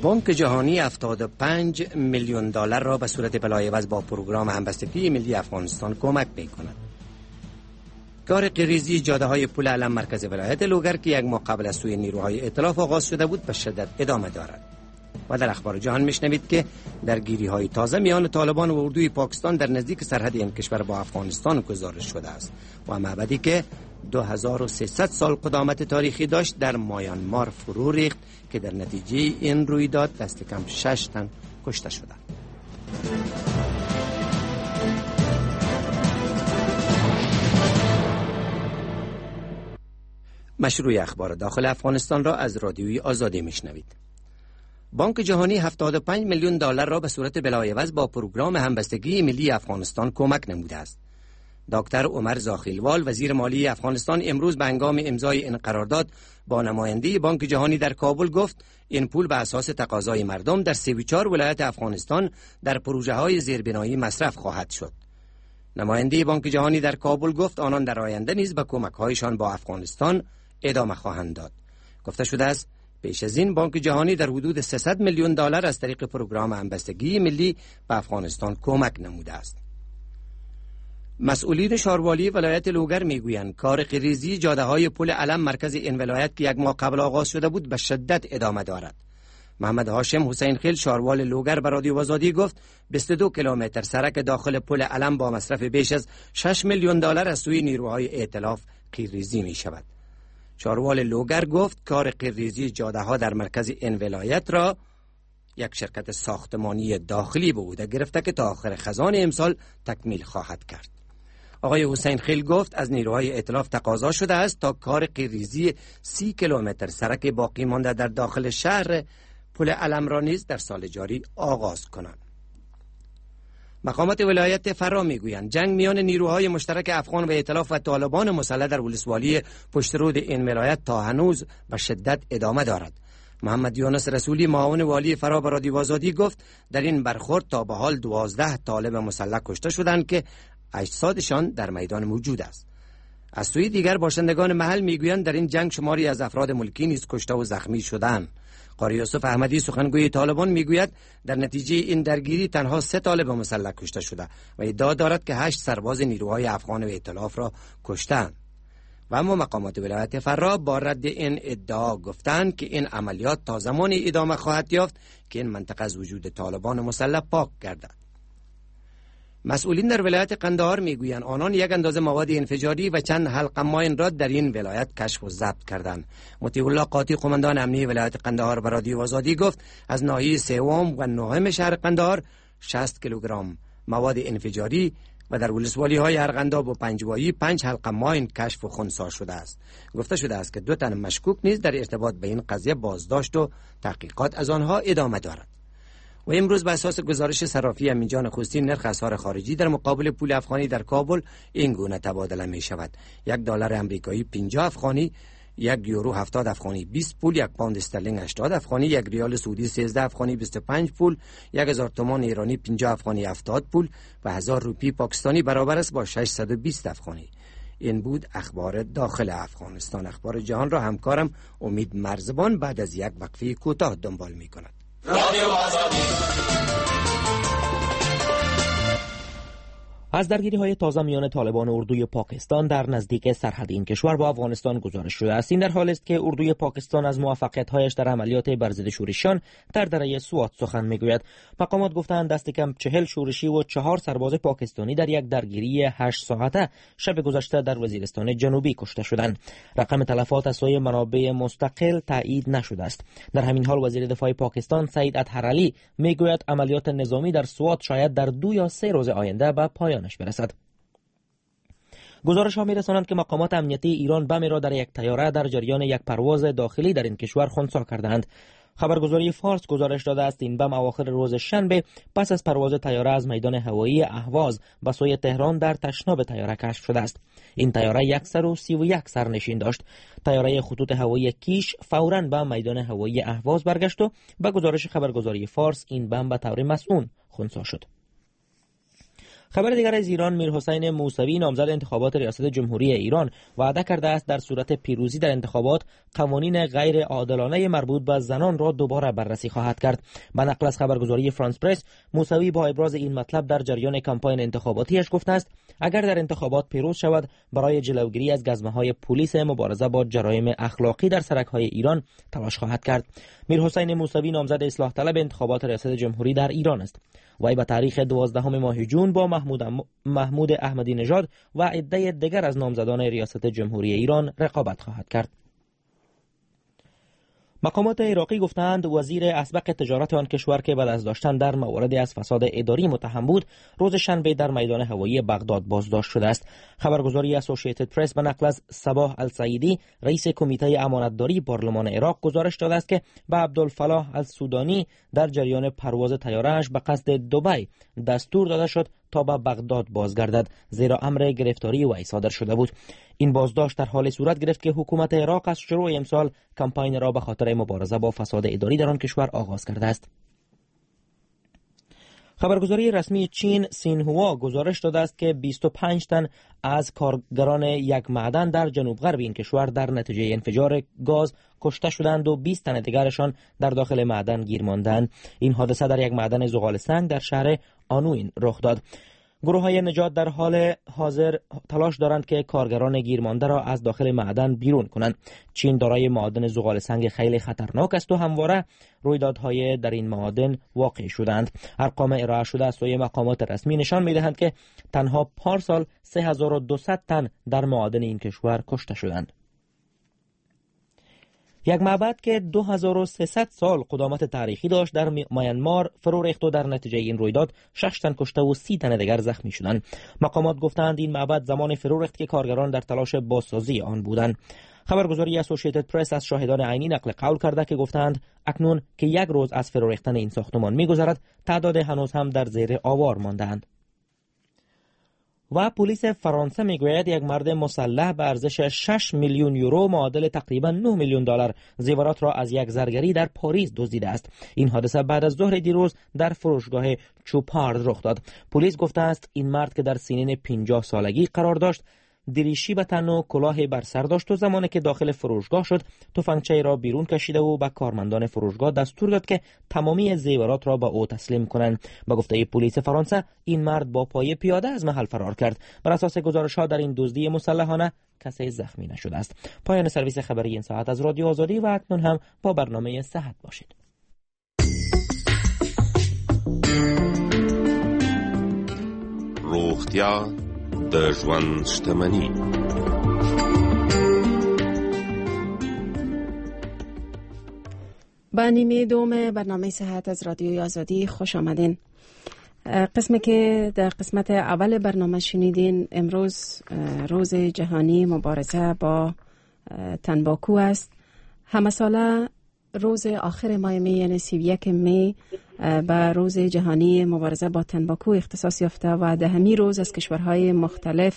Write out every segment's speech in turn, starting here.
بانک جهانی 75 میلیون دلار را به صورت بلایعوض با پروگرام همبستگی ملی افغانستان کمک می‌کند. کار قیریزی جاده‌های پل علم مرکز ولایت لوگر که یک ماه قبل از سوی نیروهای ائتلاف آغاز شده بود به شدت ادامه دارد. و در اخبار جهان میشنوید که درگیری‌های تازه میان طالبان و اردوی پاکستان در نزدیک سرحد این کشور با افغانستان گزارش شده است و معبدی که 2300 سال قدامت تاریخی داشت در میانمار فرو ریخت که در نتیجه این رویداد دست کم 6 تن کشته شدند. مشروع اخبار داخل افغانستان را از رادیوی آزادی میشنوید. بانک جهانی 75 میلیون دلار را به صورت بلایعوض با پروگرام همبستگی ملی افغانستان کمک نموده است. دکتر عمر زاخیلوال وزیر مالی افغانستان امروز به هنگام امضای این قرارداد با نماینده بانک جهانی در کابل گفت این پول به اساس تقاضای مردم در 34 ولایت افغانستان در پروژه‌های زیربنایی مصرف خواهد شد. نماینده بانک جهانی در کابل گفت آنان در آینده نیز به کمک‌هایشان با افغانستان ادامه خواهند داد. گفته شده است پیش از این بانک جهانی در حدود 300 میلیون دلار از طریق پروگرام همبستگی ملی به افغانستان کمک نموده است. مسئولین شاروالی ولایت لوگر میگویند کار قیریزی جاده‌های پل علم مرکز این ولایت که یک ماه قبل آغاز شده بود به شدت ادامه دارد. محمد هاشم حسین خیل شاروال لوگر به رادیو آزادی گفت 22 کیلومتر سرک داخل پل علم با مصرف بیش از 6 میلیون دلار از سوی نیروهای ائتلاف قیریزی می شود. شاروال لوگر گفت کار قیریزی جاده‌ها در مرکز این ولایت را یک شرکت ساختمانی داخلی به عهده گرفته که تا آخر خزان امسال تکمیل خواهد کرد. آقای حسین خیل گفت از نیروهای ائتلاف تقاضا شده است تا کار قیریزی 30 کیلومتر سرک باقی مانده در داخل شهر پل علم را نیز در سال جاری آغاز کنند. مقامات ولایت فرا میگویند جنگ میان نیروهای مشترک افغان و ائتلاف و طالبان مسلح در ولسوالی پشترود این ولایت تا هنوز به شدت ادامه دارد. محمد یونس رسولی معاون والی فرا به رادیو آزادی گفت در این برخورد تا به حال 12 طالب مسلح کشته شدند که اجسادشان در میدان موجود است. از سوی دیگر باشندگان محل میگویند در این جنگ شماری از افراد ملکی نیز کشته و زخمی شدند. قاری یوسف احمدی سخنگوی طالبان میگوید در نتیجه این درگیری تنها 3 طالب مسلح کشته شده و ادعا دارد که 8 سرباز نیروهای افغان و ائتلاف را کشتند. و اما مقامات ولایت فرا با رد این ادعا گفتند که این عملیات تا زمانی ادامه خواهد یافت که این منطقه از وجود طالبان مسلح پاک گردد. مسئولین در ولایت قندهار میگویند آنان یک اندازه مواد انفجاری و چند حلقه ماین را در این ولایت کشف و ضبط کردند. مطیع الله قاطی قماندان امنیه ولایت قندهار به رادیو آزادی گفت از ناحیه سوم و نهم شهر قندهار 60 کیلوگرم مواد انفجاری و در ولسوالی‌های ارغنداب و پنجوایی 5 حلقه ماین کشف و خنثی شده است. گفته شده است که 2 تن مشکوک نیز در ارتباط به این قضیه بازداشت و تحقیقات از آنها ادامه دارد. و امروز به اساس گزارش صرافی امینجان نخستین نرخ اسعار خارجی در مقابل پول افغانی در کابل این گونه تبادله می شود: $1 امریکایی 50 افغانی، 1 یورو 70 افغانی 20 پول، 1 پوند استرلینگ 80 افغانی، 1 ریال سعودی 13 افغانی 25 پول، 1000 تومان ایرانی 50 افغانی 70 پول و 1000 روپی پاکستانی برابر است با 620 افغانی. این بود اخبار داخل افغانستان. اخبار جهان را همکارم امید مرزبان بعد از یک وقفه کوتاه دنبال می کند. رادیو آزادی. از درگیری‌های تازه میان طالبان و اردوی پاکستان در نزدیک سرحد این کشور با افغانستان گزارش شده است. این در حالی است که اردوی پاکستان از موفقیت‌هایش در عملیات بر ضد شورشیان در دره سوات سخن می‌گوید. مقامات گفتند دست کم 40 شورشی و 4 سرباز پاکستانی در یک درگیری 8 ساعته شب گذشته در وزیرستان جنوبی کشته شدند. رقم تلفات از سوی منابع مستقل تایید نشده است. در همین حال وزیر دفاع پاکستان سعید اطهرعلی می‌گوید عملیات نظامی در سوات شاید در 2 یا 3 روز آینده به پایان برسد. گزارش ها می رسانند که مقامات امنیتی ایران بم را در یک طیاره در جریان یک پرواز داخلی در این کشور خنثی کردند. خبرگزاری فارس گزارش داده است این بم اواخر روز شنبه پس از پرواز طیاره از میدان هوایی اهواز به سوی تهران در تشناب طیاره کشف شده است. این طیاره 131 سرنشین داشت. طیاره خطوط هوایی کیش فوراً به میدان هوایی اهواز برگشت و به گزارش خبرگزاری فارس این بم به طور مسئول خنثی شد. خبر دیگر از ایران: میرحسین موسوی نامزد انتخابات ریاست جمهوری ایران وعده کرده است در صورت پیروزی در انتخابات قوانین غیر عادلانه مربوط به زنان را دوباره بررسی خواهد کرد. به نقل از خبرگزاری فرانس پرس، موسوی با ابراز این مطلب در جریان کمپاین انتخاباتیش گفته است اگر در انتخابات پیروز شود برای جلوگیری از گزمه‌های پلیس مبارزه با جرایم اخلاقی در سرک‌های ایران تلاش خواهد کرد. میرحسین موسوی نامزد اصلاح طلب انتخابات ریاست جمهوری در ایران است. وی به تاریخ 12 ماه جون با محمود احمدی نژاد و عده دیگر از نامزدان ریاست جمهوری ایران رقابت خواهد کرد. مقامات عراقی گفتند وزیر اسبق تجارت آن کشور که بعد از داشتن در موارد از فساد اداری متهم بود، روز شنبه در میدان هوایی بغداد بازداشت شده است. خبرگزاری اسوسییتد پرس به نقل از صباح السعیدی، رئیس کمیته امانتداری پارلمان عراق، گزارش داده است که به عبدالفلاح السودانی در جریان پرواز طیاره‌اش به قصد دبی دستور داده شد تا به بغداد بازگردد، زیرا امر گرفتاری وی صادر شده بود. این بازداشت در حال صورت گرفت که حکومت عراق از شروع امسال کمپاین را به خاطر مبارزه با فساد اداری در آن کشور آغاز کرده است. خبرگزاری رسمی چین سینهوا گزارش داده است که 25 تن از کارگران یک معدن در جنوب غرب این کشور در نتیجه انفجار گاز کشته شدند و 20 تن دیگرشان در داخل معدن گیر ماندند. این حادثه در یک معدن زغال سنگ در شهر آنوین رخ داد. گروه‌های نجات در حال حاضر تلاش دارند که کارگران گیرمانده را از داخل معدن بیرون کنند. چین دارای معادن زغال سنگ خیلی خطرناک است و همواره رویدادهای در این معادن واقع شدند. ارقام ارائه شده از سوی مقامات رسمی نشان می‌دهند که تنها پارسال 3200 تن در معادن این کشور کشته شدند. یک معبد که 2300 سال قدامت تاریخی داشت در میانمار فرو ریخت و در نتیجه این رویداد 6 تن کشته و 30 تن دیگر زخمی شدند. مقامات گفتند این معبد زمان فرو ریخت که کارگران در تلاش بازسازی آن بودند. خبرگزاری اسوسییتد پرس از شاهدان عینی نقل قول کرده که گفتند اکنون که یک روز از فرو ریختن این ساختمان می‌گذرد، تعداد هنوز هم در زیر آوار مانده‌اند. و پلیس فرانسه میگوید یک مرد مسلح به ارزش 6 میلیون یورو معادل تقریبا 9 میلیون دلار زیورات را از یک زرگری در پاریس دزدیده است. این حادثه بعد از ظهر دیروز در فروشگاه چوپارد رخ داد. پلیس گفته است این مرد که در سنین 50 سالگی قرار داشت، دریشی به تن و کلاه بر سر داشت و زمانی که داخل فروشگاه شد تفنگچه را بیرون کشیده و به کارمندان فروشگاه دستور داد که تمامی زیورات را به او تسلیم کنند. به گفته پلیس فرانسه این مرد با پای پیاده از محل فرار کرد. بر اساس گزارش‌ها در این دزدی مسلحانه کسی زخمی نشده است. پایان سرویس خبری این ساعت از رادیو آزادی و اکنون هم با برنامه صحت باشید. روغتیا د ژوند شتمني. با نیمه دوم برنامه صحت از رادیوی آزادی خوش آمدین. قسمی که در قسمت اول برنامه شنیدین، امروز روز جهانی مبارزه با تنباکو است. همه ساله روز آخر ماه می، یعنی 31 می، به روز جهانی مبارزه با تنباکو اختصاص یافته و در همین روز از کشورهای مختلف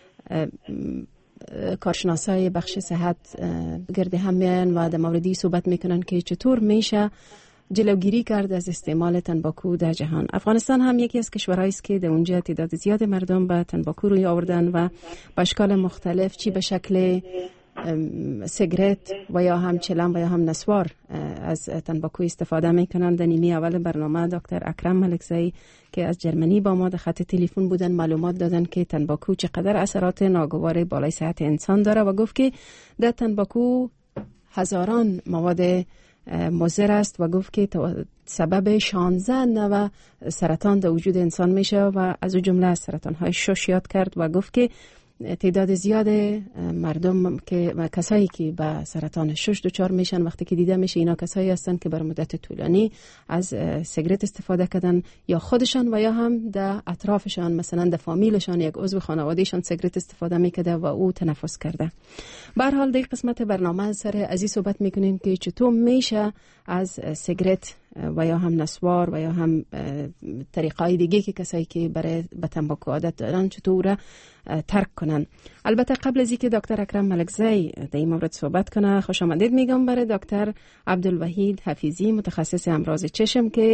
کارشناسای بخش صحت گرد هم میان و در موردی صحبت میکنن که چطور میشه جلوگیری کرد از استعمال تنباکو در جهان. افغانستان هم یکی از کشورهایی است که در اونجا تعداد زیاد مردم به تنباکو روی آوردن و به اشکال مختلف، چی به شکل سیگرت و یا هم چلم و یا هم نسوار از تنباکو استفاده میکنند. در نیمه اول برنامه دکتر اکرم ملکزئی که از جرمنی با ما در خط تلفن بودن معلومات دادن که تنباکو چقدر اثرات ناگوار بالای صحت انسان داره و گفت که در تنباکو هزاران مواد مضر است و گفت که سبب 16 نوع سرطان در وجود انسان میشه و از جمله سرطان های شش یاد کرد و گفت که تعداد زیاد مردم که و کسایی که به سرطان شش دچار میشن وقتی که دیده میشه اینا کسایی هستن که بر مدت طولانی از سیگرت استفاده کردن، یا خودشان و یا هم در اطرافشان، مثلا در فامیلشان یک عضو خانوادهشان سیگرت استفاده میکرده و او تنفس کرده. به هر حال در قسمت برنامه سر از این صحبت میکنیم که چطور میشه از سیگرت و یا هم نسوار و یا هم طریقای دیگه که کسایی که برای به تنباکو عادت دارن چطور ترک کنن. البته قبل از اینکه دکتر اکرم ملکزئی در این مورد صحبت کنه، خوش آمدید میگم برای دکتر عبدالوحید حفیظی، متخصص امراض چشم که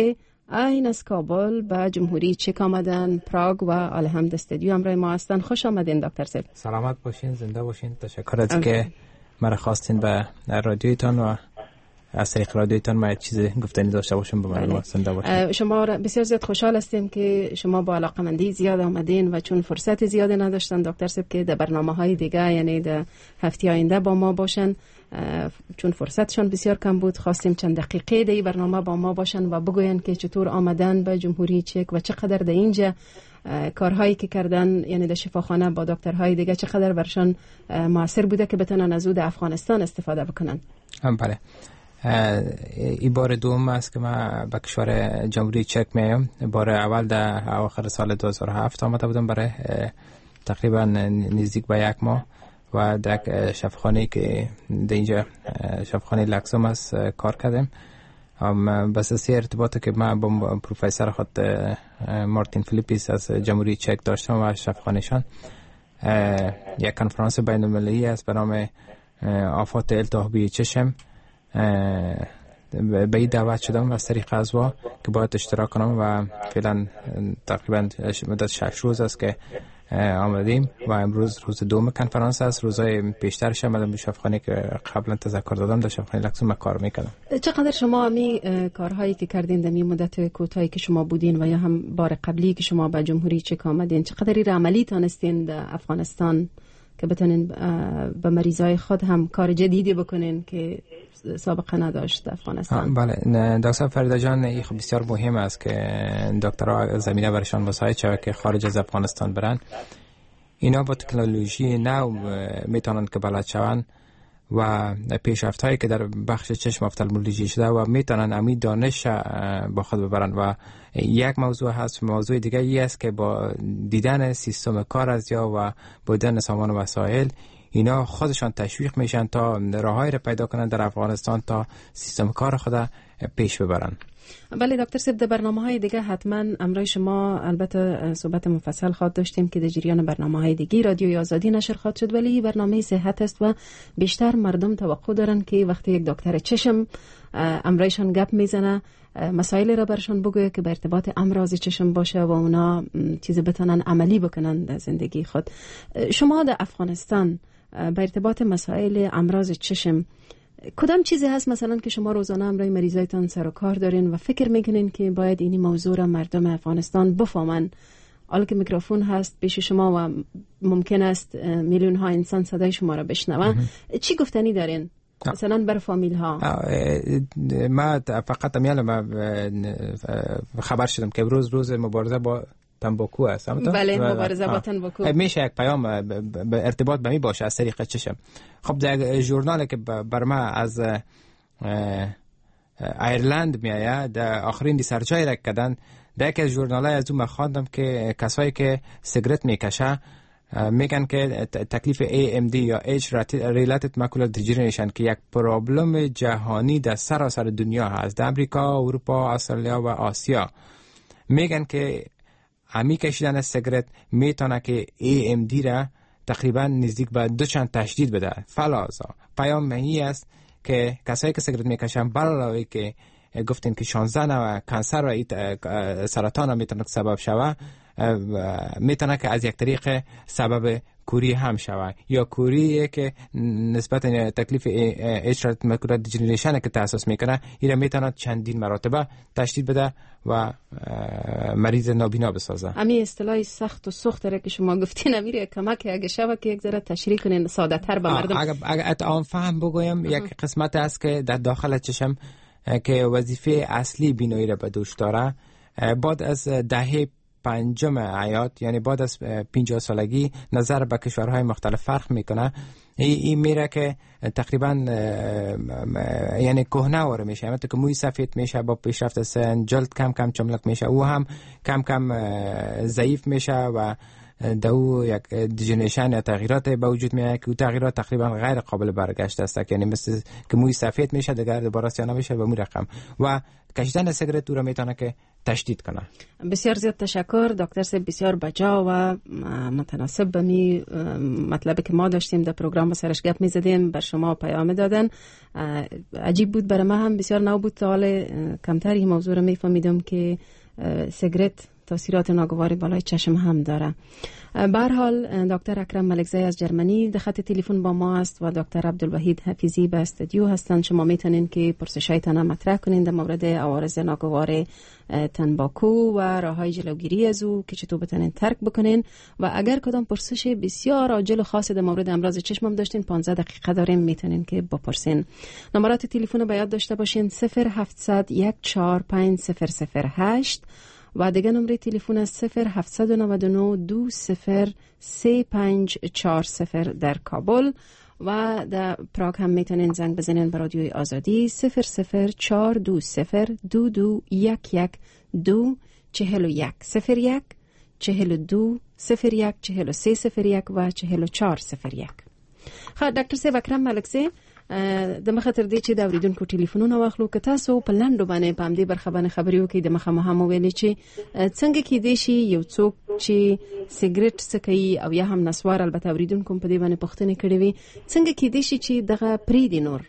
این از کابل به جمهوری چک آمدن، پراگ و الحمد استودیو همراه ما هستن. خوش آمدین دکتر صاحب. سلامت باشین، زنده باشین. تشکر از که مرا خواستین به رادیویتان و از طریق رادیویتان ما چیز گفتنی داشته باشم به مردم. زنده باشین. شما بسیار زیاد خوشحال هستیم که شما با علاقمندی زیاد آمدین و چون فرصت زیاد نداشتن دکتر صاحب که در برنامه‌های دیگه یعنی در هفته آینده با ما باشن، چون فرصتشان بسیار کم بود، خواستیم چند دقیقه در این برنامه با ما باشن و بگوین که چطور آمدن به جمهوری چک و چقدر در اینجا کارهایی که کردن یعنی در شفاخانه با دکترهای دیگه چقدر برشان موثر بوده که بتونن از او افغانستان استفاده بکنن. بله، این بار دوم است که من به کشور جمهوری چک میام. بار اول در اواخر سال 2007 آمده بودم برای تقریبا نزدیک به یک ماه و در شفاخانه که در اینجا شفاخانه لکسوم است کار کردیم. بس اسی ارتباطی که من با پروفسور خود مارتین فیلیپیس از جمهوری چک داشتم و شفاخانهشان یک کنفرانس بین المللی است به نام آفات التهابی چشم. به این دعوت شدم و از طریق ازوا که باید اشتراک کنم و فعلا تقریبا مدت 6 روز است که آمدیم و امروز روز دوم کنفرانس است. روزهای پیشترش آمدم به شفاخانه که قبلا تذکر دادم در شفاخانه لکسوم کار میکردم. چقدر شما می کارهایی که کردین در مدت کوتاهی که شما بودین و یا هم بار قبلی که شما به جمهوری چک آمدین چقدر این عملی تانستین در افغانستان که بتونین به مریضای خود هم کار جدیدی بکنین که سابقه نداشت افغانستان؟ بله دکتر فریده جان، این خب بسیار مهم است که دکترها زمینه برشان وسایل شود که خارج از افغانستان برن. اینا با تکنولوژی نو میتونن که بلد شون و پیشرفت هایی که در بخش چشم افتالمولوژی شده و میتونن امی دانش با خود ببرن. و یک موضوع هست، موضوع دیگه ای است که با دیدن سیستم کار از یا و با دیدن سامان و وسایل اینا خودشان تشویق میشن تا راههایی را پیدا کنن در افغانستان تا سیستم کار خود پیش ببرن. بله دکتر صاحب، در برنامه‌های دیگه حتما امروز شما البته صحبت مفصل خواهد داشتیم که در جریان برنامه‌های دیگه رادیوی آزادی نشر خواهد شد، ولی برنامه صحت است و بیشتر مردم توقع دارن که وقتی یک دکتر چشم امروزشان گپ میزنه مسائل را برشان بگوید که به ارتباط امراض چشم باشه و اونا چیزی بتونن عملی بکنن در زندگی خود. شما در افغانستان به ارتباط مسائل امراض چشم کدام چیزی هست مثلا که شما روزانه امروی مریضایتان سر و کار دارین و فکر میکنین که باید اینی موضوع را مردم افغانستان بفهمن؟ حالا که میکروفون هست پیش شما و ممکن است میلیون ها انسان صدای شما را بشنون، چی گفتنی دارین مثلا بر فامیل ها؟ ما فقط خبر شدم که روز مبارزه با تنباکو است. بله، مبارزه با تنباکو میشه یک پیام به ارتباط به می باشه از طریق چشم. خب در ژورنالی که بر ما از ایرلند میآید در آخرین ریسرچای را کردن، در یک از ژورنال‌های از اون خواندم که کسایی که سیگرت میکشه میگن که تکلیف AMD یا Age Related Macular Degeneration که یک پرابلم جهانی در سراسر دنیا هست، در امریکا، اروپا، استرالیا و آسیا، میگن که همی کشیدن از سیگرت میتونه که AMD را تقریبا نزدیک به 2 چند تشدید بده. فلازا پیام مهمی است که کسایی که سیگرت میکشن علاوه که گفتیم که 16 نوع کانسر و سرطان میتونه سبب شوه، میتونه که از یک طریق سبب کوری هم شوه یا کوری که نسبت تکلیف اشارت ماکولار دیجنریشن که تاسیس میکنه این میتونه چندین مراتبه تشدید بده و مریض نابینا بسازه. امی اصطلاح سخت و سخت را که شما گفتین امیر کمک اگه شوه که یک ذره تشریح کنین ساده تر به مردم. اگه اتعام فهم بگویم یک قسمت است که در داخل چشم که وظیفه اصلی بینایی را به دوش داره، بعد از دهه 5 حیات یعنی بعد از 50 سالگی نظر به کشورهای مختلف فرق میکنه. این میره که تقریبا یعنی کهنه واره میشه، همونطور که موی سفید میشه با پیشرفت سن، جلد کم کم چملک میشه، او هم کم کم ضعیف میشه و دو یک دیجنریشن یا تغییرات به وجود میاد که تغییرات تقریبا غیر قابل برگشت است، یعنی مثل که موی سفید میشه دیگه دوباره سیاه نمیشه و مو رقم و کشیدن سیگرت رو میتونه که تشدید کنه. بسیار زیاد تشکر دکتر صاحب، بسیار بجا و متناسب به می مطلبی که ما داشتیم در پروگرام سرش گپ می‌زدیم بر شما پیام دادن. عجیب بود برای ما، هم بسیار نو بود، تا حال کمتر این موضوع رو میفهمیدم که سیگرت تاثیرات ناگواری بالای چشم هم داره. به هر حال دکتر اکرم ملکزی از جرمنی در خط تلفن با ما است و دکتر عبدالوحید حفیظی به استودیو هستند. شما میتونین که پرسشایتان مطرح کنین در مورد عوارض ناگوار تنباکو و راههای جلوگیری از او که چطور بتونین ترک بکنین، و اگر کدام پرسش بسیار عاجل و خاص در مورد امراض چشم هم داشتین 15 دقیقه داریم، میتونین که بپرسین. نمرات تلفن به یاد داشته باشین 0700 145008 و دیگه نمره تلفن است 0799 203540 در کابل، و در پراگ هم میتونین زنگ بزنین به رادیوی آزادی 0042022111241 01 42 01 4301 و 4401. خب دکتر صاحب اکرم ملکزی، د مخه تر دې چې د اوریدونکو ټلیفونونه واخلو، که تاسو په لنډو باندې په همدې برخه باندې خبرې وکړئ، د مخه مو هم ویلې چې څنګه کېدای شي یو څوک چې سیګریټ څکوي او یا هم نسوار، البته اوریدونکو په دې باندې پوښتنې کړې وي، څنګه کېدای شي چې دغه پریږدي نور؟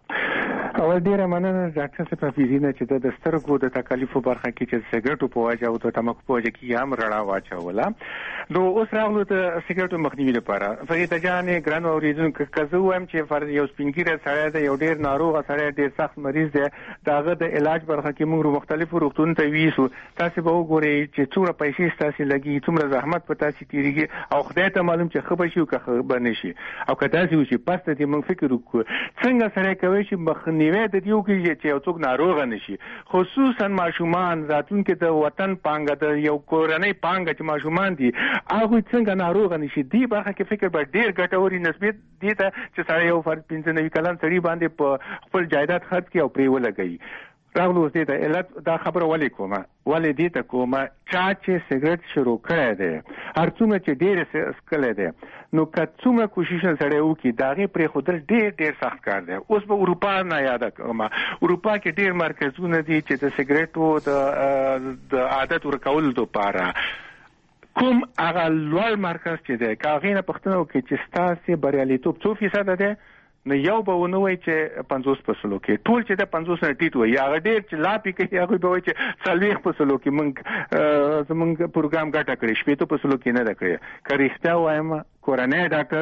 اول ډیره مننه ډاکټر صاحب حفیظینه چې د سترګو د تکالیفو برخه کې چې سیګریټو په وجه او د تماکو په وجه کې هم رڼا واچوله. نو اوس راغلو د سیګریټو مخنیوي لپاره. فرید جان ګران اوریدونکو، که زه وایم چې فرض یو سپینګیره سړی دی، یو ډیر ناروغ سړی، ډیر سخت مریض دی، داغه د علاج برخه کې موږ مختلفو روغتون ته ویسو، تاسو به وګورئ چې څومره پیسې تاسو لګي، څومره زحمت په تاسو تیریږي، او خدای ته معلوم چې خبر شي او که خبر نشي، او که تاسو وشي پس ته موږ فکر وکړو څنګه سره کوي چې مخنیوي د دیو کې چې یو څوک ناروغ نشي، خصوصا ماشومان راتلونکي د وطن پانګه د یو کورنۍ پانګه چې ماشومان دي هغه څنګه ناروغ نشي. دی برخه کې فکر به ډیر ګټوري نسبت دي ته چې سره یو فرد 95 کلن سړي باندې په خپل جایداد خرڅ کړي او پرې ولګي. راغلو دې ته علت دا خبره ولې کومه دې ته کومه چا چې سیګریټ شروع کړی دی، هر څومره چې ډېر سکلی دی، نو که څومره کوشش سړی وکړي د هغې پرېښودل ډېر سخت کار دی. اوس به اروپا نه یاده کومه، اروپا کې ډېر مرکزونه دي چې د سیګریټو د عادت ورکولو دپاره کوم هغه لوړ مرکز چې دی، که هغې نه پوښتنه وکړي چې ستاسې بریالیتوب څو فیصده دی، نو یو به ونه وایي چې 50% کې، ټول چې د 50 نه ټیټ وایي، هغه ډېر چې لاپې کوي هغوی به وایي چې 40% کې زمونږ پروګرام ګټه کړې، 60% کې نه ده کړې. که رښتیا وایم کورنۍ ډاکټر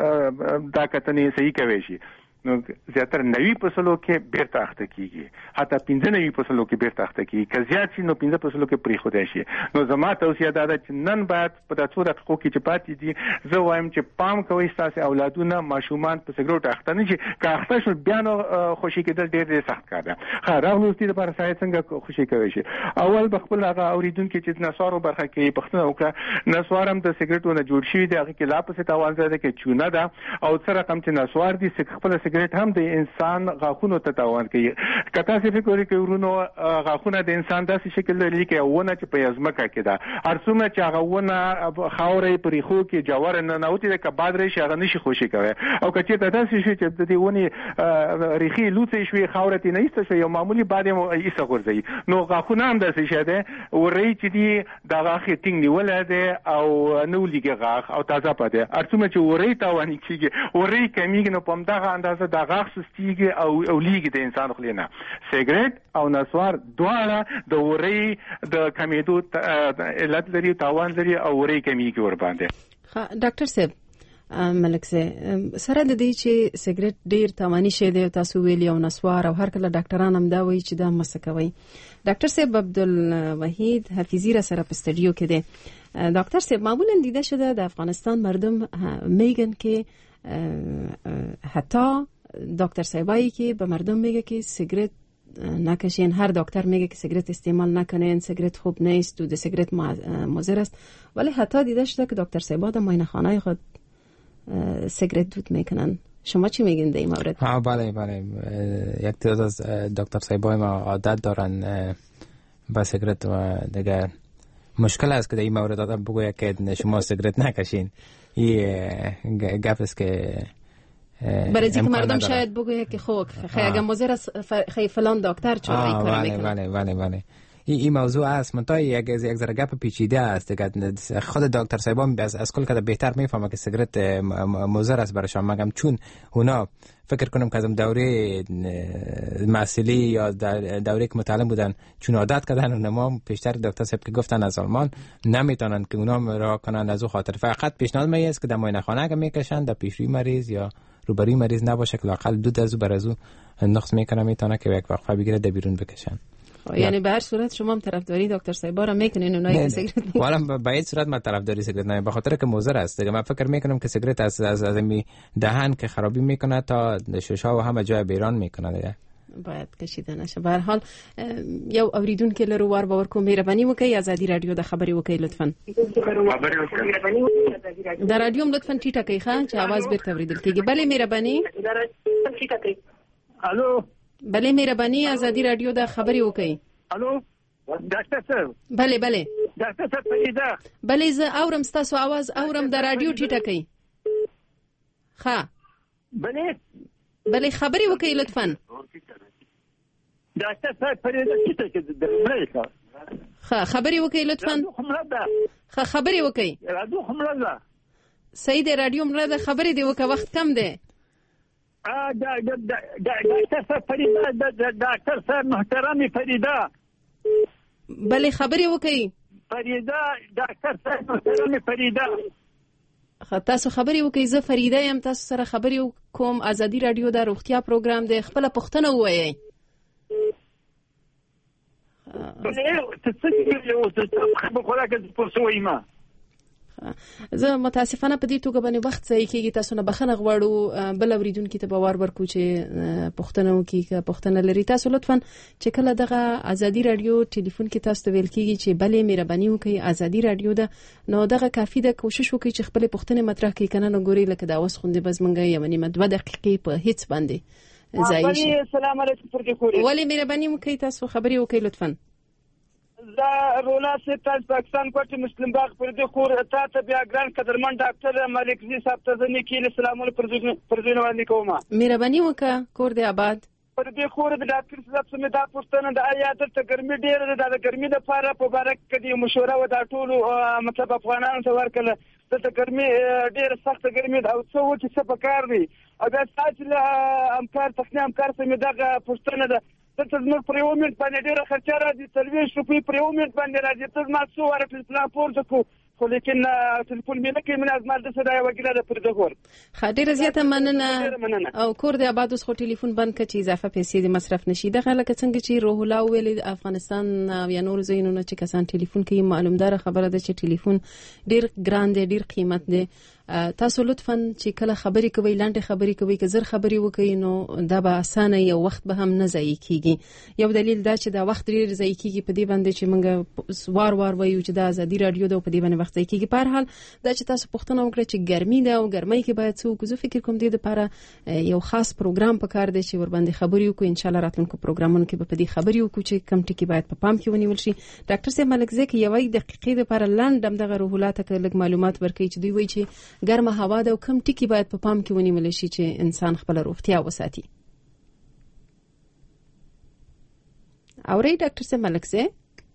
دا کتنې صحیح کوي شي، نو زیاتره 90% کې بیرته اخته کیږي، حتی 95% کې بیرته اخته کیږي، که زیات شي نو 15% کې پریښودای شي. نو زما توصیه دا ده چې نن باید په داسو دقیقو کې چې پاتې دي زه وایم چې پام کوئ ستاسو اولادونه ماشومان په سیګریټ اخته نه شي، که اخته شول بیا نو خوشي کېدل ډېر سخت کار دی. ښه راغلو ستې لپاره سړی څنګه خوشي کوي شي؟ اول به خپل هغه اوریدونکي چې نسوارو برخه کې پوښتنه وکړه، نسوار هم د سیګریټو نه جوړ شوي دی، هغې کې لا پسې تاوان زیاده کې چونه ده، او څه رقم چې نسوار دي خپل سیګریټ هم د انسان غاښونو ته تاوان کوي. که تاسو فکر وکړئ ورونو غاښونه د انسان داسې شکل لري لکه یو ونه چې په ځمکه کې ده، هر څومره چې هغه ونه خاوره یې په ریښو کې جواره ننوتې ده، که باد راشي هغه نشي خوشي کوی، او که چېرته داسې شي چې د دې ونې ریښې لوڅې شوې، خاوره ترې نه ایسته شوې، یو معمولي باد یې ایسته غورځوي، نو غاښونه هم داسې شی دی، وری چې دي دا غاښ یې ټینګ نیولی دی او نه ولیږي غاښ او تازه پاتې. هر څومره چې وری تاواني کېږي، وری کمیږي، نو په همدغه اندازه دا غاښ سستیږي او لیږي د انسان خولې نه. سیګریټ او نسوار دواړه د ورۍ د کمیدو علت لري، تاوان لري، او ورۍ کمیږي ورباندې. ډاکټر صاحب ملکزی، سره د دې چې سیګریټ ډیر تاواني شی دی، تاسو ویلي، او نسوار، او هر کله ډاکټران هم دا وایي چې دا مه کوئ. ډاکټر صاحب عبدالوحید حفیظی را سره په استودیو کې دی. ډاکټر صاحب معمولا دیده شده در افغانستان مردم میگن که حتی دکتر صاحبایی که به مردم میگه که سیگرت نکشین، هر دکتر میگه که سیگرت استعمال نکنین، سیگرت خوب نیست و سیگرت مضر است، ولی حتی دیده شده که دکتر صاحبا در معاینه خانه خود سیگرت دود میکنن. شما چی میگین در این مورد؟ بله یک تعداد از دکتر صاحبای ما عادت دارن با سیگرت و دیگه مشکل است که در این مورد آدم بگوید که شما سیگرت نکشین. این گپ است که برای اینکه مردم شاید بگوید که خب اگه مضر است فلان دکتر چرا این کارو میکنه. بله این موضوع است منتها یک ذره گپ پیچیده است دیگه. خود دکتر صاحبان از کل که بهتر میفهمه که سیگرت مضر است برایشان. مگم چون اونا فکر کنم که از دوره محصلی یا دوره که متعلم بودن چون عادت کردن و ما پیشتر دکتر صاحب که گفتن از آلمان نمیتونن که اونا را کنن از او خاطر. فقط پیشنهاد می است که در معاینه خانه که میکشن در پیشروی مریض یا روبروی مریض نباشه که لااقل دو از او بر از او نقص میکنه میتونه که یک وقفه بگیره در بیرون بکشن. یعنی به هر صورت شما هم طرفداری دکتر صاحب را میکنین اونایی که سیگرت والا به هیچ صورت من طرفداری سیگرت نه، به خاطر که مضر است دیگه. من فکر میکنم که سیگرت از دهن که خرابی میکنه تا شش ها و همه جای بیران میکنه دیگه. باید کشیده نشه. به هر حال یو اوریدونکو لرو وار باور کوم مهرباني وکي ازادي رادیو د خبري وکي لطفا د رادیو لطفا ټیټه کوي ښه چې आवाज بیرته اوریدل کیږي. بله مهرباني الو بله مهرباني ازادي رادیو د خبري وکي. الو ډاکټر صاحب. بله بله ډاکټر صاحب فریدا. بله زه اورم تاسو आवाज اورم د رادیو ټیټه کوي ښه. بله بله خبري وکي لطفا. ډاکټر صاحب فریدا ټیټه کوي د امریکا. ښه خبري وکي لطفا. ښه خبري وکي. رادیو خمرزه. صحیح دی رادیو مله خبري دی وکه وخت کم دی. ډاکټر صاحب فریدا ډاکټر صاحب محترمي فریدا. بله خبري وکي. فریدا ډاکټر صاحب محترمي فریدا. تاسو خبري وکي. زه فریدا یم تاسو سره خبري کوم. ازادي رادیو د روغتیا پروګرام دی. خپل پښتنه وایي. زه متاسفانه په دې توګه باندې وخت ځای کېږي. تاسو نه بخښنه غواړو. بل اوریدونکو ته به وار ورکو چې پښتنه وکي که پښتنه لري. تاسو لطفا چې کله دغه ازادي رادیو ټلیفون کې تاسو ته ویل کېږي چې بلې مهرباني وکي ازادي رادیو ده، نو دغه کافي ده. کوشش وکړئ چې خپل پښتنه مطرح کړئ. کنه نو ګوري لکه دا اوس خوندې بس منګه یو نیمه 2 دقیقې په هیڅ باندې ځای شي. السلام علیکم فرقه خوري. ولی مهرباني وکي تاسو خبري وکي لطفا. دا رولا سے پاکستان کوټ مسلم باغ پر دې خور ته بیا ګران قدرمن ډاکټر ملک زی صاحب ته ځنی کې السلام علیکم پرځین باندې کوم. مهرباني وکړه کور دې آباد. پر دې خور د ډاکټر صاحب سره دا پوښتنه د آیا ته ګرمي ډیره ده. د ګرمي لپاره په بارک کې مشوره و دا ټول مطلب افغانانو ته ورکړه. ته ګرمي ډیره سخت ګرمي ده او څه چې څه پکار دی. او دا ساج له امکار تخنی امکار سمې دغه پوښتنه ده. ته نور پر یو منټ باندې ډیره خرچه راځي. 30 روپۍ پر یو منټ باندې راځي. ته ما څو واره ټلیفون پورته کو خو لیکن ټلیفون مې نه کوي. من از مال د صداي وګړه د پر دغور ډیره زیاته مننه. او کور د آباد اوس خو ټلیفون بند کړي چې اضافه پیسې د مصرف نشي. دغه لکه څنګه چې روح الله ویل افغانستان یا نور زینونه چې کسان ټلیفون کوي معلومدار خبره ده چې ټلیفون ډیر ګران دی، ډیر قیمت دی. تاسو لطفاً چې کله خبرې کوي لاندې خبرې کوي که زر خبرې وکړي نو دا به اسانه یو وخت به هم نه ضایع کیږي. یو دلیل دا چې دا وخت ډیر ضایع کیږي په دې باندې چې موږ وار وایو چې دا ازادي رادیو ده او په دې باندې وخت ضایع کیږي. په هر حال دا چې تاسو پوښتنه وکړه چې ګرمي ده او ګرمۍ کې باید څه وکړو. زه فکر کوم دې لپاره یو خاص پروګرام پکار دی چې ور باندې خبرې وکړو. ان شاء الله راتلونکو پروګرامونو کې به په دې خبرې وکړو چې کم ټکی باید په پام کې ونیول شي. ډاکټر صاحب ملکزی کې یوې دقیقې لپاره لاندې دغه روحلاته کې لږ معلومات ورکړي چې دوی وایي چې ګرمه هوا ده او کم ټکی باید په پام کې ونیول شي چې انسان خپل روغتیا وساتي. اوري ډاکټر صاحب ملکزی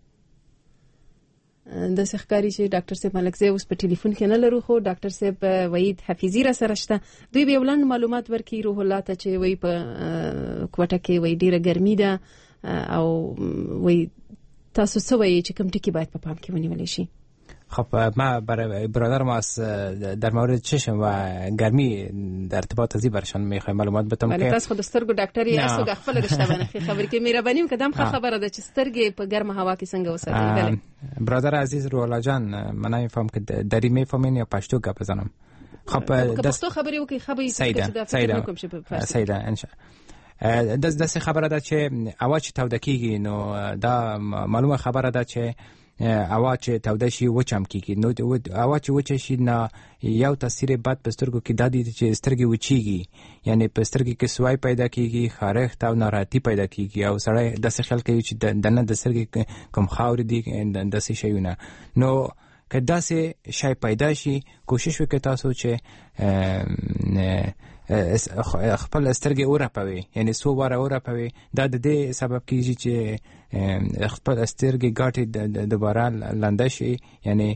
د سخکاری چې ډاکټر صاحب ملکزی اوس په ټلیفون کې نه لرو خو ډاکټر صاحب وحید حفیظی را سره شته. دوی به ولن معلومات ورکړي روح الله ته چې وای په کوټه کې وای ډیره ګرمي ده او وای تاسو څه وایي چې کم ټکی باید په پام کې ونیول شي. خب ما برای برادر ما در مورد چشم و گرمی در ارتباط ازی برشان میخوایم معلومات بدم که تاسو خود سترګو ډاکټري اسو غفل رشته باندې خبر کې مهرباني کدام خبره ده چې سترګې په ګرمه هوا کې څنګه وساتي. برادر عزیز رولا جان من نمیفهم که دری میفهمین یا پشتو گپ بزنم. خب دست خبری وکي خبري سیدا انشاء دست خبره ده چې اواز تودکیږي نو دا معلومه خبره ده چې اوا چې توده شي وچم کیږي. نو اوا چې وچ شي نه یو تاثیر بد په سترګو کې دادی چې سترګې وچیږي. یعنی په سترګې کې سوای پیدا کیږي، خارښت او ناراحتي پیدا کیږي او سړی داسې خیال کوي چې دنه د سترګې کوم خاور دي داسې شیونه. نو که داسې شی پیدا شي کوشش وکړئ تاسو چې خپل سترګې اورپوي، یعنی څو واره اورپوي. دا د دې سبب کیږي چې خپل سترګې ګاټي دوباره لنده شي، یعنی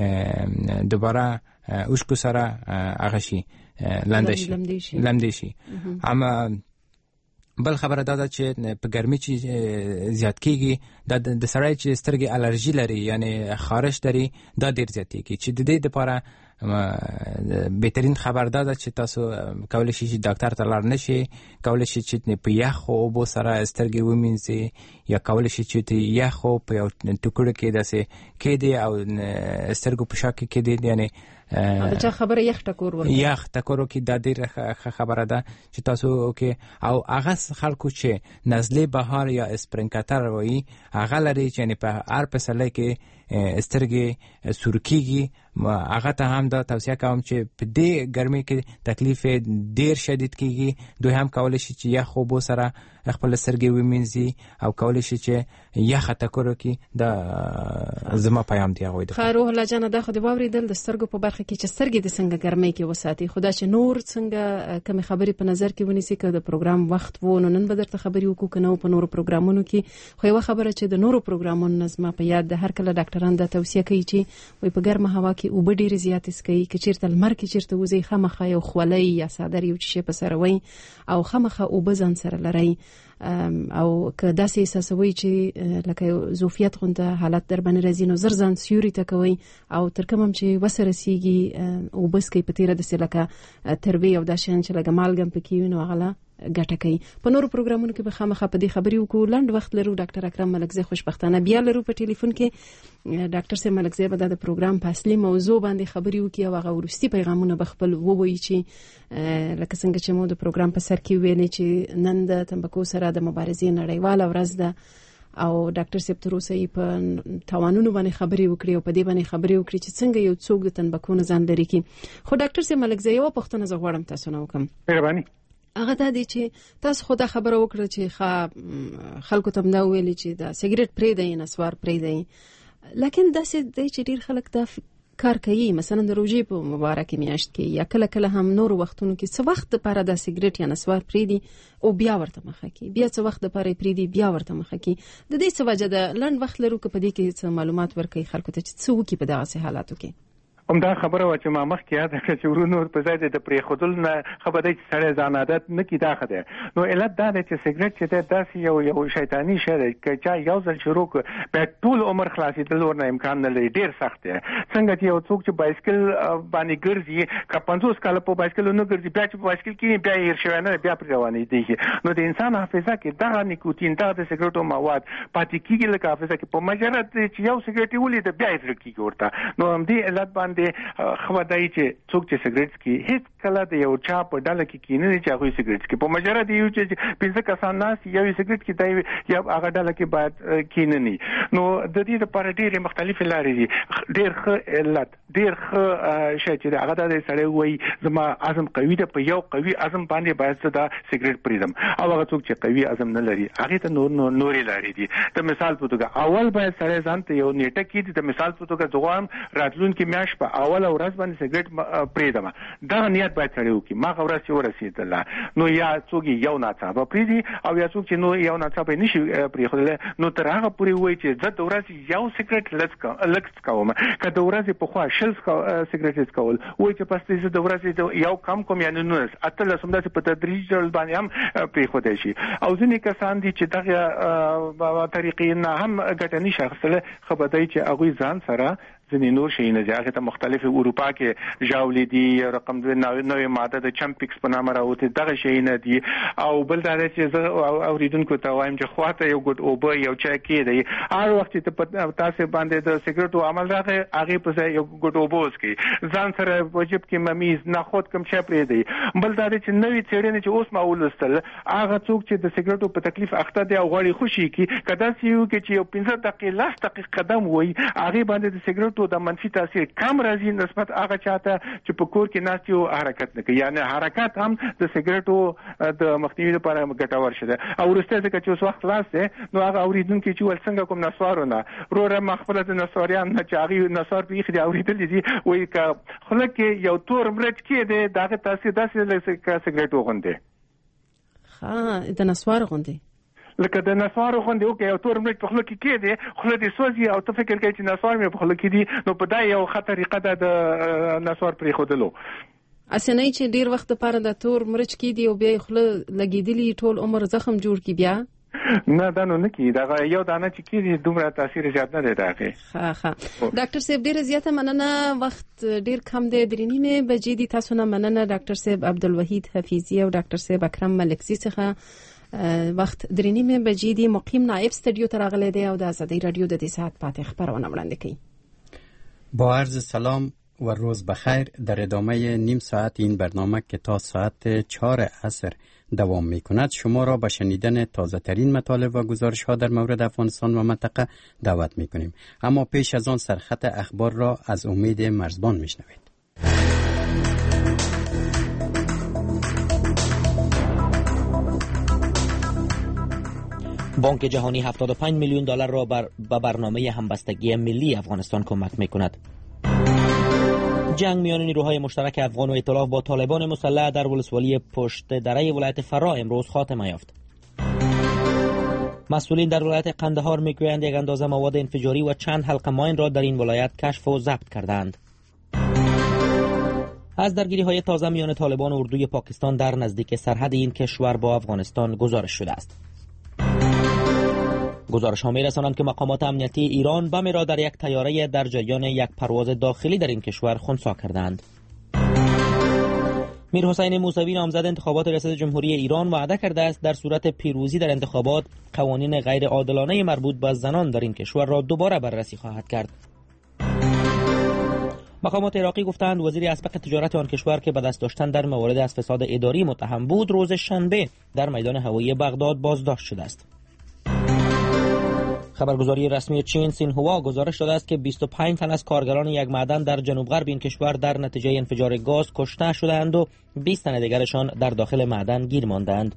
دوباره اوشکو سره هغه شي لمده شي. اما بل خبره دا ده چې په ګرمي چې زیات کیږي د سړی چې سترګې الرژي لري، یعنی خارش لري، دا ډیر زیاتېږي. چې د دې لپاره بهترین خبر دا ده چې تاسو کولی شئ چې ډاکټر ته لاړ نشئ، کولی شئ چې په یخو اوبو سره سترګې ومینځئ، یا کولی شئ چې یخو په یو ټوکر کې داسې کېدئ او سترګو په شا کې کېدئ، یعنی د چا خبره یخ ټکور کې. دا ډیره خبره ده چې تاسو کې او هغه خلکو چې نزله بهار یا اسپرینکاتر وایي هغه لري، چې یعنی په هر پسله کې سترګې سورکیږي، هغه ته هم دا توصیه کوم چې په دې ګرمي کې تکلیف ډیر شدید کیږي. دوی هم کولی شي چې یخ اوبو سره خپل سترګې ومینځي او کولی شي چې یخ ټکور کې. دا زما پیغام دی هغوی ته. روح الله جانه دا خو د واوریدل د سترګو په برخه کې چې سترګې د څنګه ګرمۍ کې وساتي، خدا چې نور څنګه کوم خبرې په نظر کې ونیسي. که د پروګرام وخت وو نو نن به درته خبرې وکړو، که نه په نورو پروګرامونو کې. خو یو خبره چې د نورو پروګرامونو زما په یاد د هر کله ډاکټران دا توصیه کوي چې وای په ګرمه هوا کې اوبه ډېرې زیاتې څښئ، که چیرته لمر کې چیرته وځئ خامخا یو خولۍ یا څادر یو شی په سر وای او خامخا اوبه ځان سره لرئ. او که داسې احساسوي چې لکه زوفیت غونډه حالت در باندې راځي نو زر ځان سیوري ته کوي او تر کوم چې وسره سیږي او بس کې په تیره د لکه تروي او د شان چې لګ مالګم پکې وینو غلا ګټه کوي. په نورو پروګرامونو کې به خامخا په دې خبرې وکړو. لنډ وخت لرو. ډاکټر اکرم ملکزی خوشبختانه بیا لرو په ټلیفون کې. ډاکټر سي ملکزی به د پروګرام په اصلي موضوع باندې خبرې وکړي او هغه ورستي پیغامونه به خپل ووایي چې لکه څنګه چې مو د پروګرام په سر کې ویلي چې نن د تمباکو سره د مبارزې نړیواله ورځ ده او ډاکټر صاحب تر اوسه په توانونو باندې خبرې وکړي او په دې باندې خبرې وکړي چې څنګه یو څوک د تمباکو نه ځان لري کی. خو ډاکټر صاحب ملکزی یو پښتنه زغړم تاسو نه وکم. مهرباني. هغه دا دی چې تاسو خو دا خبره وکړه چې خلکو ته دا ویلي چې دا سیګریټ پرې دی نسوار پرې دی، لکه دا څه دی چې ډیر خلک دا کار کوي. مثلا د روزي په مبارکه میاشت کې یا کله کله هم نور وختونو کې څه وخت لپاره دا سیګریټ یا نسوار پرې دی او بیا ورته مخه کی، بیا څه وخت لپاره پرې دی بیا ورته مخه کی. د دې څه وجه ده؟ لنډ وخت لرو که په دې کې څه معلومات ورکړي خلکو ته چې څه وکړي په دغه حالاتو کې. دا خبره و چې ما مخکې یاد کړ چې ورونو په ځای د پرې خودل نه خبره چې سړی ځان عادت نه کی دا خده. نو علت دا دی چې سیګریټ چې داسې یو شیطانی شی دی چې چا یو ځل شروع کړ په ټول عمر خلاصېدل ورنه امکان نه لري، ډیر سخت دی. څنګه چې یو څوک چې بایسکل باندې ګرځي که 50 کال په بایسکل نه ګرځي بیا چې په بایسکل کې بیا هیر شوی نه بیا پر روانې دی. نو د انسان حافظه کې دا نیکوتین دا د سیګریټو مواد پاتې کیږي لکه حافظه کې په مجرد چې یو سیګریټ ولید بیا یې تر کیږي ورته. نو هم دې علت باندې خبردای چې څوک چې سیګریټ کې هیڅ کله د یو چا په ډله کې کینې چې هغه سیګریټ کې په مجرد یو چې 15 کسان ناس یو سیګریټ کې دی یا هغه ډله کې باید کینې. نو د دې لپاره ډېرې مختلفې لارې دي. ډېر ښه علت ډېر ښه شی چې هغه د سړی وایي زما عزم قوي ده، په یو قوي عزم باندې باید زه دا سیګریټ پرېږدم. او هغه څوک چې قوي عزم نه لري هغه ته نورې لارې دي. د مثال په توګه اول باید سړی ځان ته یو نیټه کړي. د مثال په توګه دوام راتلونکي میاشت په اول ورځ باندې سیګریټ پرېږدم، دا نیت باید سړی وکړي. ما ورځ چې ورسېدله نو یا څوک یو ناڅاپه پرېږدي او یا څوک چې نو یو ناڅاپه نشي پرېښودلی نو تر هغه پورې وایي چې زه د ورځې یو سیګریټ لږ څکوم. که د ورځې پخوا 20 سیګریټ څکول وایي چې پس زه د ورځې یو کم کوم یا 19 اتلس همداسې په تدریج ډول باندې هم پرېښودی شي. او ځینې کسان دي چې دغه طریقې نه هم ګټه نشي اخیستلی، ښه به دی چې هغوی ځان سره ځینې نور شیونه دي هغې ته مختلفې اروپا کې ژاولې دي، رقم 2 نوې ماده د چمپکس په نامه راوتې دغه شیونه دي. او بل دا دی چې زه اورېدونکو ته وایم چې خواته یو ګوټ اوبه یو چای کېدی هر وخت چې تاسې باندې د سیګریټو عمل راغی هغې په ځای یو ګوټ اوبه وڅښئ، ځان سره په جیب کې ممیز نخود کوم شی پرېږدئ. بل دا دی چې نوې څېړنې چې اوس ما ولوستل هغه څوک چې د سیګریټو په تکلیف اخته دی او غواړي خوشي کړي که داسې یو کې چې یو 15 دقیقې 10 دقیقې قدم وایي هغې باندې د سیګریټو سیګریټو د منفي تاثیر کم راځي نسبت هغه چاته چې په کور کې ناست یو حرکت نه کوي. یعنی حرکت هم د سیګریټو د مخنیوي لپاره ګټور شي. او ورسته ځکه چې اوس وخت خلاص دی نو هغه اوریدونکو چې ول څنګه کوم نسوارونه روره مخفله د نسواریان نه چې هغه نسوار په اخی اوریدل دي وایي که خلک یو تور مرچ کې دی دغه تاثیر داسې لکه سیګریټ غوندي د نسوار غوندي لکه د نسوار غوندي او یو تور مرچ په خلک کې دی خو د سوزي او ته فکر کوي چې نسوار مې په خلک کې دی نو په دا یو خطرې قده د نسوار پرې خودلو اسنه چې ډیر وخت لپاره د تور مرچ کې دی او بیا خله لګیدلی ټول عمر زخم جوړ کی بیا نه دا نو نه کی دا یو دانه چې کی دومره تاثیر زیات نه دی راغی. ها ډاکټر صاحب ډیر زیاته مننه وخت ډیر کم دی درینې بجې دي تاسو نه مننه ډاکټر صاحب عبدالوحید حفیظی او ډاکټر صاحب اکرم ملکزی څخه وخت درینې بجې دي مقیم نائب استودیو ته راغلی دی او د آزادی رادیو د دې ساعت پاتې خبرونه وړاندې کوي. با عرض سلام و روز بخیر. در ادامه نیم ساعت این برنامه که تا ساعت 4 عصر دوام می کند شما را به شنیدن تازه ترین مطالب و گزارش ها در مورد افغانستان و منطقه دعوت می کنیم. اما پیش از آن سرخط اخبار را از امید مرزبان می شنوید. بانک جهانی 75 میلیون دلار را به برنامه همبستگی ملی افغانستان کمک می کند. جنگ میان نیروهای مشترک افغان و ائتلاف با طالبان مسلح در ولسوالی پشت دره ولایت فرا امروز خاتمه یافت. مسئولین در ولایت قندهار میگویند یک اندازه مواد انفجاری و چند حلقه ماین را در این ولایت کشف و ضبط کردند. از درگیری‌های تازه میان طالبان و اردوی پاکستان در نزدیک سرحد این کشور با افغانستان گزارش شده است. گزارش ها می رسانند که مقامات امنیتی ایران بمی را در یک طیاره در جریان یک پرواز داخلی در این کشور خنثی کردند. میر حسین موسوی نامزد انتخابات ریاست جمهوری ایران وعده کرده است در صورت پیروزی در انتخابات قوانین غیر عادلانه مربوط به زنان در این کشور را دوباره بررسی خواهد کرد. مقامات عراقی گفتند وزیر اسبق تجارت آن کشور که به دست داشتن در موارد از فساد اداری متهم بود روز شنبه در میدان هوایی بغداد بازداشت شده است. خبرگزاری رسمی چین سینهوا گزارش داده است که 25 تن از کارگران یک معدن در جنوب غرب این کشور در نتیجه انفجار گاز کشته شدند و 20 تن دیگرشان در داخل معدن گیر ماندند.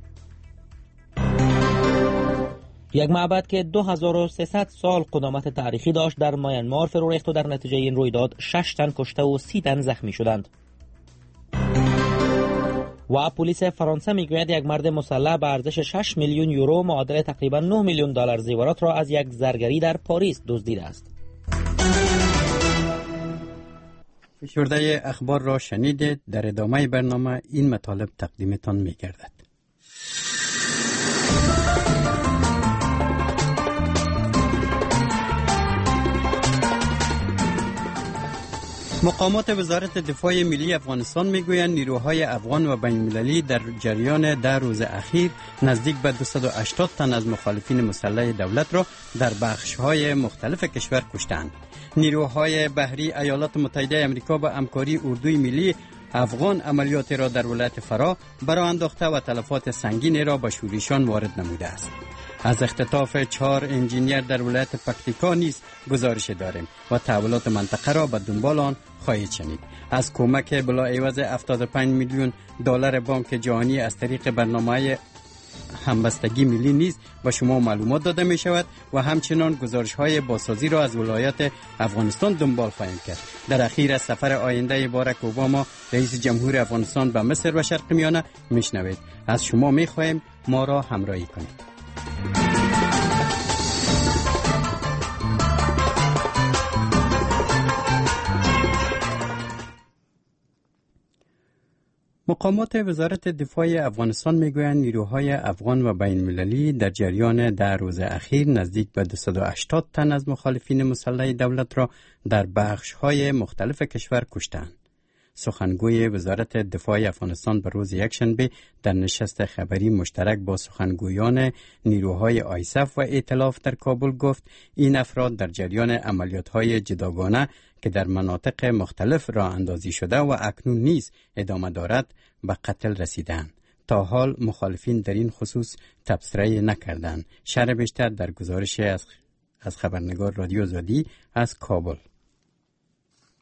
یک معبد که 2300 سال قدامت تاریخی داشت در میانمار فرو ریخت و در نتیجه این رویداد 6 تن کشته و 30 تن زخمی شدند. و پلیس فرانسه میگوید یک مرد مسلح به ارزش 6 میلیون یورو معادل تقریبا 9 میلیون دلار زیورات را از یک زرگری در پاریس دزدیده است. فشرده اخبار را شنیدید. در ادامه برنامه این مطالب تقدیمتان می‌گردد. مقامات وزارت دفاع ملی افغانستان میگویند نیروهای افغان و بین‌المللی در جریان 10 روز اخیر نزدیک به 280 تن از مخالفین مسلح دولت را در بخش‌های مختلف کشور کشتند. نیروهای بحری ایالات متحده آمریکا با همکاری اردوی ملی افغان عملیات را در ولایت فرا برآ انداخته و تلفات سنگین را به شورشیان وارد نموده است. از اختطاف 4 انجینیر در ولایت پکتیکا نیز گزارش داریم و تحولات منطقه را به دنبال آن خواهید شنید. از کمک بلاعوض 75 میلیون دلار بانک جهانی از طریق برنامه همبستگی ملی نیز به شما معلومات داده می شود و همچنان گزارش های بازسازی را از ولایات افغانستان دنبال خواهیم کرد. در اخیر از سفر آینده باراک اوباما رئیس جمهور افغانستان به مصر و شرق میانه میشنوید. از شما می خواهیم ما را همراهی کنید. مقامات وزارت دفاع افغانستان میگویند نیروهای افغان و بین المللی در جریان 10 روز اخیر نزدیک به 280 تن از مخالفین مسلح دولت را در بخش‌های مختلف کشور کشتند. سخنگوی وزارت دفاع افغانستان به روز یکشنبه در نشست خبری مشترک با سخنگویان نیروهای آیسف و ائتلاف در کابل گفت این افراد در جریان عملیات‌های جداگانه که در مناطق مختلف راه اندازی شده و اکنون نیز ادامه دارد به قتل رسیدند. تا حال مخالفین در این خصوص تبصره نکردند. شرح بیشتر در گزارش از خبرنگار رادیو آزادی از کابل.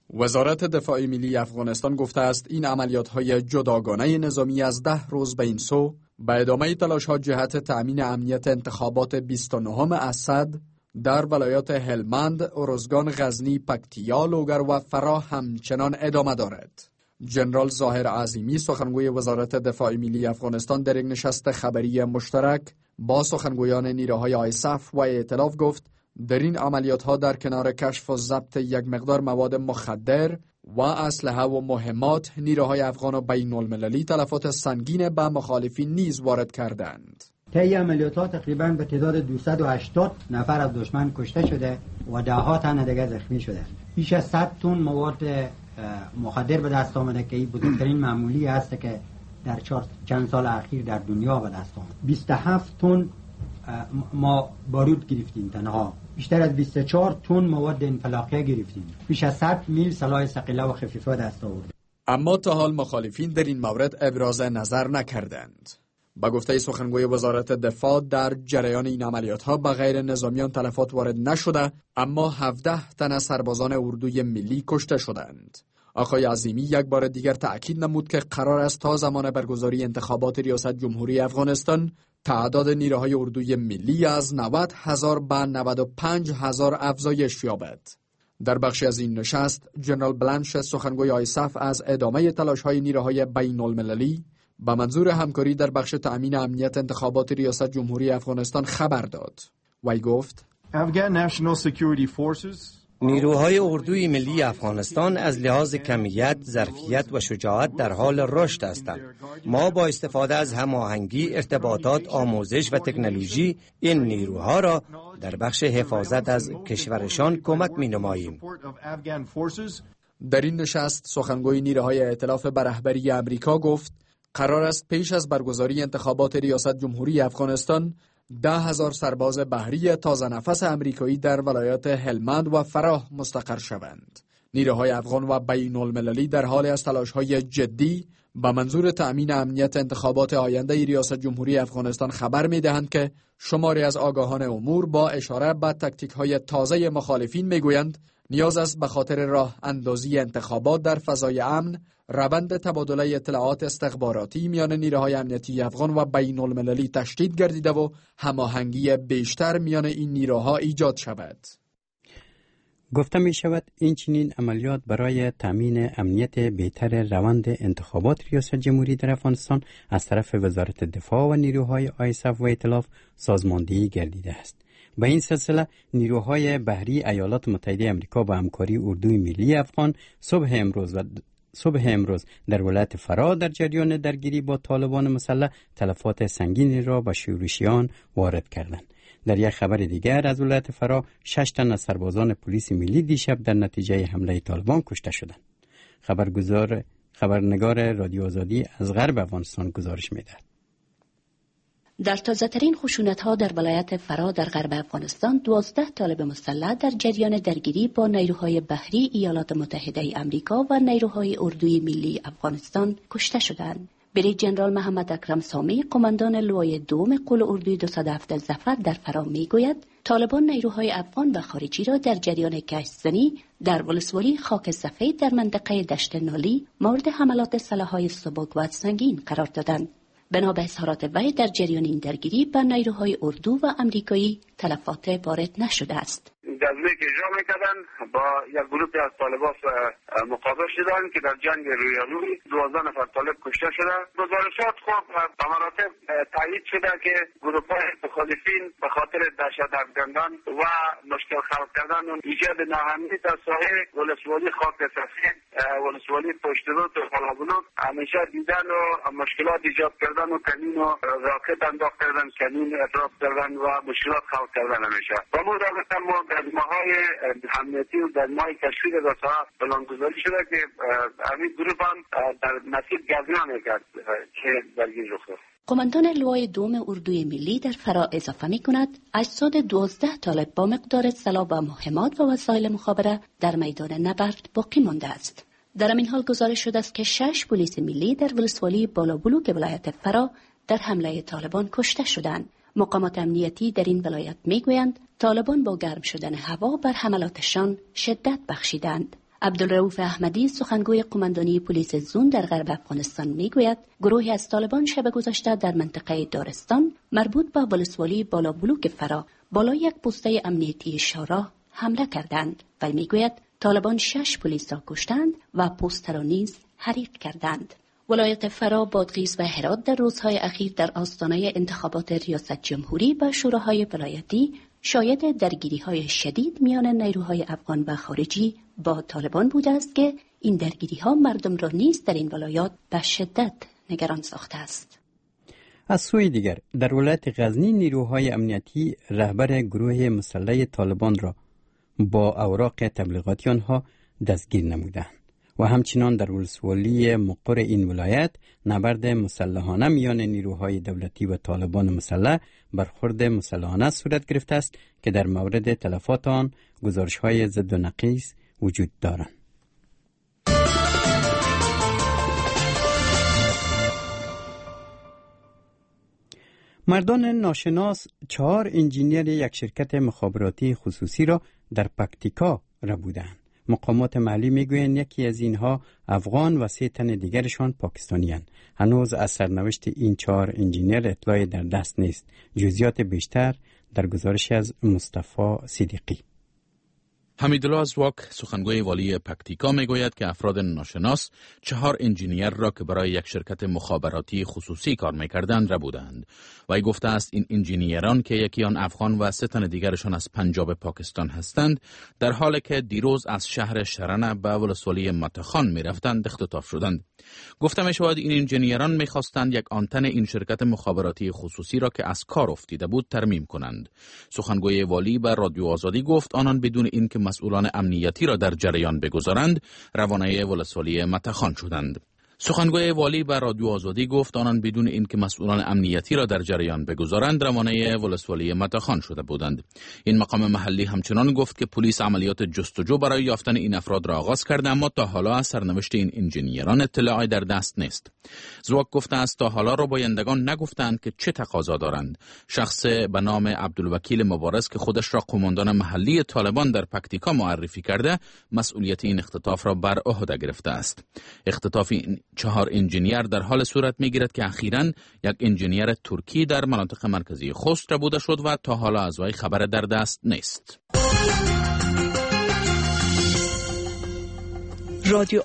وزارت دفاع ملی افغانستان گفته است این عملیات‌های جداگانه نظامی از 10 روز به این سو به ادامه تلاش‌ها جهت تأمین امنیت انتخابات 29 اسد در ولایات هلمند، ارزگان، غزنی، پکتیا، لوگر و فراه همچنان ادامه دارد. جنرال ظاهر عظیمی سخنگوی وزارت دفاع ملی افغانستان در یک نشست خبری مشترک با سخنگویان نیروهای آیساف و ائتلاف گفت در این عملیات‌ها در کنار کشف و ضبط یک مقدار مواد مخدر و اسلحه و مهمات، نیروهای افغان و بین المللی تلفات سنگین به مخالفین نیز وارد کردند. طی عملیات‌ها تقریباً به تعداد 280 نفر از دشمن کشته شده و ده‌ها تن دیگر زخمی شده. بیش از 100 تن مواد مخدر به دست آمده که این بزرگترین معمولی است که در چند سال اخیر در دنیا به دست آمد. 27 تن ما بارود گرفتیم تنها. بیشتر از 24 تن مواد انفلاقیه گرفتیم. بیش از 100 میل سلاح ثقیله و خفیفه دست آورد. اما تا حال مخالفین در این مورد ابراز نظر نکردند. با گفته سخنگوی وزارت دفاع در جریان این عملیات‌ها به غیر نظامیان تلفات وارد نشده، اما 17 تن از سربازان اردوی ملی کشته شدند. آقای عظیمی یک بار دیگر تأکید نمود که قرار است تا زمان برگزاری انتخابات ریاست جمهوری افغانستان تعداد نیروهای اردوی ملی از 90,000 به 95,000 افزایش یابد. در بخشی از این نشست، جنرال بلنش سخنگوی آیساف از ادامه تلاش‌های نیروهای بین المللی با منظور همکاری در بخش تأمین امنیت انتخابات ریاست جمهوری افغانستان خبر داد. وی گفت: نیروهای اردوی ملی افغانستان از لحاظ کمیت، ظرفیت و شجاعت در حال رشد هستند. ما با استفاده از هماهنگی، ارتباطات، آموزش و تکنولوژی این نیروها را در بخش حفاظت از کشورشان کمک می‌نماییم. در این نشست سخنگوی نیروهای ائتلاف به رهبری امریکا گفت قرار است پیش از برگزاری انتخابات ریاست جمهوری افغانستان 10,000 سرباز بحری تازه نفس امریکایی در ولایات هلمند و فراه مستقر شوند. نیروهای افغان و بین المللی در حال از تلاش‌های جدی با منظور تأمین امنیت انتخابات آینده ریاست جمهوری افغانستان خبر می‌دهند که شماری از آگاهان امور با اشاره به تاکتیک‌های تازه مخالفین می‌گویند نیاز است به خاطر راه اندازی انتخابات در فضای امن، روند تبادله اطلاعات استخباراتی میان نیروهای امنیتی افغان و بین المللی تشدید گردیده و هماهنگی بیشتر میان این نیروها ایجاد شود. گفته می شود این چنین عملیات برای تامین امنیت بهتر روند انتخابات ریاست جمهوری در افغانستان از طرف وزارت دفاع و نیروهای آیساف و ائتلاف سازماندهی گردیده است. به این سلسله نیروهای بحری ایالات متحده آمریکا با همکاری اردوی ملی افغان صبح امروز در ولایت فراه در جریان درگیری با طالبان مسلح تلفات سنگینی را به شورشیان وارد کردند. در یک خبر دیگر از ولایت فراه 6 تن از سربازان پلیس ملی دیشب در نتیجه حمله طالبان کشته شدند. خبرنگار رادیو آزادی از غرب افغانستان گزارش می‌دهد. در تازه‌ترین خشونت‌ها در ولایت فراه در غرب افغانستان 12 طالب مسلح در جریان درگیری با نیروهای بحری ایالات متحده آمریکا و نیروهای اردوی ملی افغانستان کشته شدند. بریگیر جنرال محمد اکرم سامی، قماندان لوای دوم قول اردوی 207 ظفر در فراه میگوید طالبان نیروهای افغان و خارجی را در جریان کشت‌زنی در ولسوالی خاک سفید در منطقه دشت نالی مورد حملات سلاح‌های سبک و سنگین قرار دادند. بنا به اظهارات وی در جریان این درگیری به نیروهای اردو و امریکایی تلفات وارد نشده است. جزوه که اجرا میکردن با یک گروه از طالبان مقابل شدن که در جنگ رویارویی 12 نفر طالب کشته شده. گزارشات خب به مراتب تایید شده که گروه های مخالفین به خاطر دهشت افکندن و مشکل خلق کردن و ایجاد ناامنی در ساحه ولسوالی خاک سفید، ولسوالی پشترود و خالابلود همیشه دیدن و مشکلات ایجاد کردن و کمین و راکت انداخت کردن، کمین اطراف کردن و مشکلات خلق کردن همیشه. و ما در ماهای امنیتی و در ماهای کشفی در ساحه بلندگذاری شده که همین گروه هم در مسیر گردیان کرد که درگیر رخ داد. قماندان لوای دوم اردوی ملی در فرا اضافه می کند اجساد 12 طالب با مقدار سلاح و مهمات و وسایل مخابره در میدان نبرد باقی مانده است. در این حال گزارش شده است که 6 پلیس ملی در ولسوالی بالابلوک ولایت فرا در حمله طالبان کشته شدند. مقامات امنیتی در این ولایت میگویند طالبان با گرم شدن هوا بر حملاتشان شدت بخشیدند. عبدالرؤوف احمدی سخنگوی قماندانی پلیس زون در غرب افغانستان میگوید گروهی از طالبان شب گذشته در منطقه دارستان مربوط به ولسوالی بالا بلوک فرا بالای یک پسته امنیتی شارع حمله کردند و میگوید طالبان 6 پلیس را کشتند و پسته را نیز حریق کردند. ولایت فرا، بادغیس و هرات در روزهای اخیر در آستانه انتخابات ریاست جمهوری و شوراهای ولایتی شاهد درگیری‌های شدید میان نیروهای افغان و خارجی با طالبان بوده است که این درگیری‌ها مردم را نیز در این ولایات به شدت نگران ساخته است. از سوی دیگر در ولایت غزنی نیروهای امنیتی رهبر گروه مسلح طالبان را با اوراق تبلیغاتی آنها دستگیر نمودند و همچنان در ولسوالی مقر این ولایت نبرد مسلحانه میان نیروهای دولتی و طالبان مسلح برخورد مسلحانه صورت گرفته است که در مورد تلفات آن گزارش‌های ضد و نقیض وجود دارند. مردان ناشناس 4 انجینیر یک شرکت مخابراتی خصوصی را در پکتیکا ربودند. مقامات محلی میگویند یکی از اینها افغان و 3 تن دیگرشان پاکستانی‌اند. هنوز از سرنوشت این 4 انجینیر اطلاعی در دست نیست. جزئیات بیشتر در گزارش از مصطفی صدیقی. حمیدالله ازواک سخنگوی والی پکتیکا میگوید که افراد ناشناس 4 انجینیر را که برای یک شرکت مخابراتی خصوصی کار میکردند ربودند. وی گفته است این انجینیران که یکی آن افغان و 3 تن دیگرشان از پنجاب پاکستان هستند در حالی که دیروز از شهر شرنه به ولسوالی متخان میرفتند اختطاف شدند. گفته می شود این انجینیران میخواستند یک آنتن این شرکت مخابراتی خصوصی را که از کار افتیده بود ترمیم کنند. سخنگوی والی به رادیو آزادی گفت آنان بدون اینکه مسئولان امنیتی را در جریان بگذارند روانه ولسوالی متخان شدند. سخنگوی والی به رادیو آزادی گفت آنان بدون اینکه مسئولان امنیتی را در جریان بگذارند روانه ولسوالی متخان شده بودند. این مقام محلی همچنان گفت که پلیس عملیات جستجو برای یافتن این افراد را آغاز کرده اما تا حالا از سرنوشت این انجینیران اطلاعی در دست نیست. زواک گفته است تا حالا ربایندگان نگفتند که چه تقاضا دارند. شخص به نام عبدالوکیل مبارز که خودش را قماندان محلی طالبان در پکتیکا معرفی کرده مسئولیت این اختطاف را بر عهده گرفته است. اختطاف این 4 انجینیر در حال صورت میگیرد که اخیراً یک انجینیر ترکی در مناطق مرکزی خوست ربوده شد و تا حالا از وی خبر در دست نیست. رادیو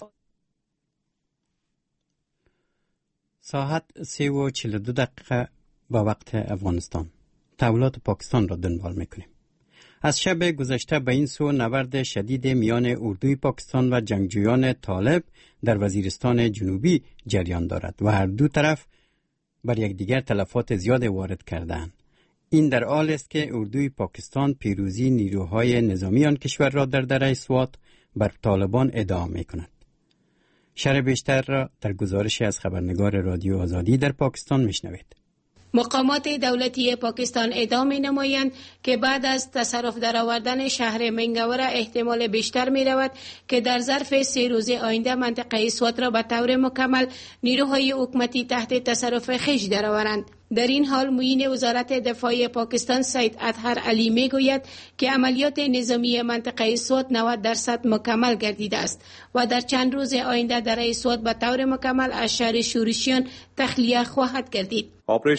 ساعت 3:42 با وقت افغانستان. تحولات پاکستان را دنبال میکنیم. از شب گذشته به این سو نبرد شدید میان اردوی پاکستان و جنگجویان طالب در وزیرستان جنوبی جریان دارد و هر دو طرف بر یکدیگر تلفات زیاد وارد کردند. این در حالی است که اردوی پاکستان پیروزی نیروهای نظامی آن کشور را در دره سوات بر طالبان ادعا می‌کند. شرح بیشتر را در گزارشی از خبرنگار رادیو آزادی در پاکستان میشنوید. مقامات دولتی پاکستان ادعا می‌نمایند که بعد از تصرف درآوردن شهر منگوره احتمال بیشتر می‌رود که در ظرف 3 روز آینده منطقه سوات را به طور مکمل نیروهای حکومتی تحت تصرف خویش درآورند. در این حال معین وزارت دفاع پاکستان سید اطهر علی میگوید که عملیات نظامی منطقه سوات 90% مکمل گردیده است و در چند روز آینده دره سوات به طور مکمل از شهر شورشیان تخلیه خواهد گردید.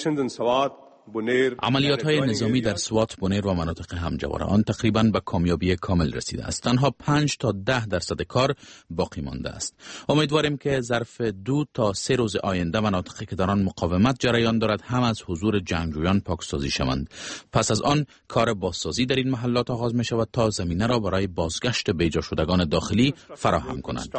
عملیات های نظامی در سوات، بونیر و مناطق همجوار آن تقریباً به کامیابی کامل رسیده است. تنها 5 تا 10% کار باقی مانده است. امیدواریم که ظرف 2 تا 3 روز آینده مناطقی که در آن مقاومت جریان دارد هم از حضور جنگجویان پاکسازی شوند. پس از آن کار بازسازی در این محلات آغاز می شود تا زمینه را برای بازگشت بیجا شدگان داخلی فراهم کنند.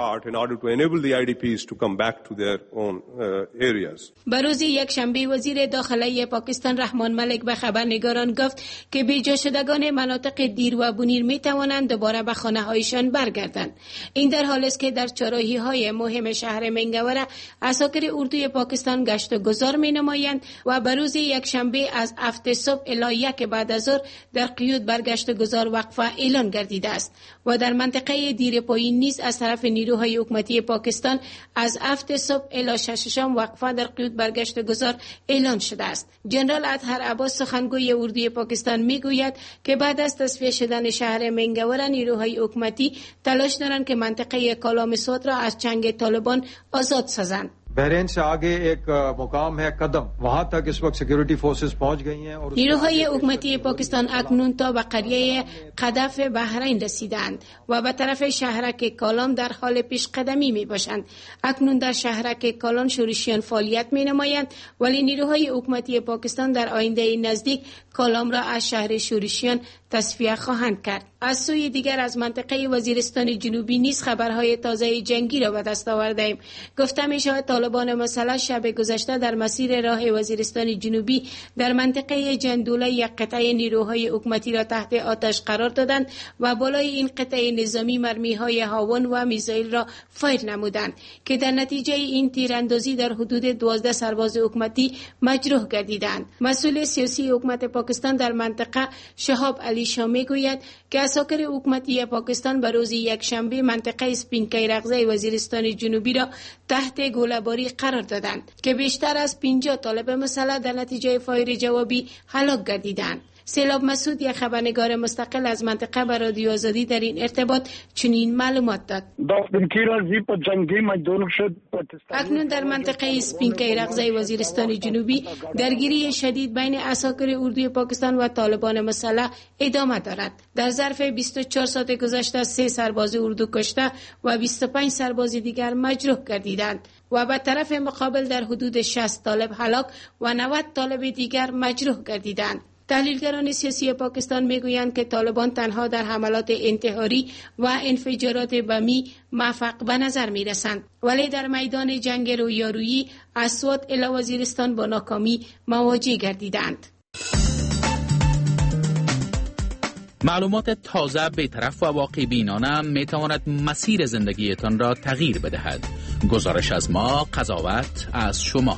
به روز یکشنبه وزیر داخلی پاکستان رحمان ملک به خبرنگاران گفت که بیجا شدگان مناطق دیر و بونیر می توانند دوباره به خانه هایشان برگردند. این در حالی است که در چراهی های مهم شهر منگوره عساکر اردوی پاکستان گشت و گذار می نمایند و به روز یکشنبه از 7 صبح الی 1 بعد از ظهر در قیود برگشت و گذار وقفه اعلان گردیده است و در منطقه دیر پایین نیز از طرف نیروهای حکومتی پاکستان از 7 صبح الی 6 شام وقفه در قیود برگشت و گذار اعلان شده است. جنرال جنرال اطهر عباس سخنگوی اردوی پاکستان میگوید که بعد از تصفیه شدن شهر منگور نیروهای حکومتی تلاش دارند که منطقه کالام سوات را از چنگ طالبان آزاد سازند. बहरीन से आगे एक मुकाम है कदम वहां तक इस वक्त सिक्योरिटी फोर्सेस पहुंच गई हैं और نیروهای حکومتی پاکستان اکنون تا به قریه قدف بحرین رسیدند و به طرف شهرک کالام در حال پیش قدمی می باشند. اکنون در شهرک کالام شورشیان فعالیت می نمایند، ولی نیروهای حکومتی پاکستان در آینده نزدیک کالام را از شهر شورشیان تصفیه خواهند کرد. از سوی دیگر از منطقه وزیرستان جنوبی نیز خبرهای تازه جنگی را به دست آورده‌ایم. گفته می شود طالبان مسلح شب گذشته در مسیر راه وزیرستان جنوبی در منطقه جندوله یک قطعه نیروهای حکومتی را تحت آتش قرار دادند و بالای این قطعه نظامی مرمی‌های هاون و میزایل را فایر نمودند که در نتیجه این تیراندازی در حدود 12 سرباز حکومتی مجروح گردیدند. مسئول سیاسی حکومت پاکستان در منطقه شهاب علی شاه میگوید که عساکر حکومتی پاکستان به روز یکشنبه منطقه سپینکای رغزه وزیرستان جنوبی را تحت گوله‌باری قرار دادند که بیشتر از 50 طالب مسلح در نتیجه فایر جوابی هلاک گردیدند. سیلاب مسعود یک خبرنگار مستقل از منطقه به رادیو آزادی در این ارتباط چنین معلومات داد. اکنون در منطقه سپینکای رغزه وزیرستان جنوبی درگیری شدید بین عساکر اردوی پاکستان و طالبان مسلح ادامه دارد. در ظرف 24 ساعت گذشته 3 سرباز اردو کشته و 25 سرباز دیگر مجروح گردیدند و به طرف مقابل در حدود 60 طالب هلاک و 90 طالب دیگر مجروح گردیدند. تحلیلگران سیاسی پاکستان میگویند که طالبان تنها در حملات انتحاری و انفجارات بمی موفق به نظر می رسند، ولی در میدان جنگ رویارویی از سوات الی وزیرستان با ناکامی مواجه گردیدند. معلومات تازه بی‌طرف و واقع بینانه می تواند مسیر زندگیتان را تغییر بدهد. گزارش از ما، قضاوت از شما.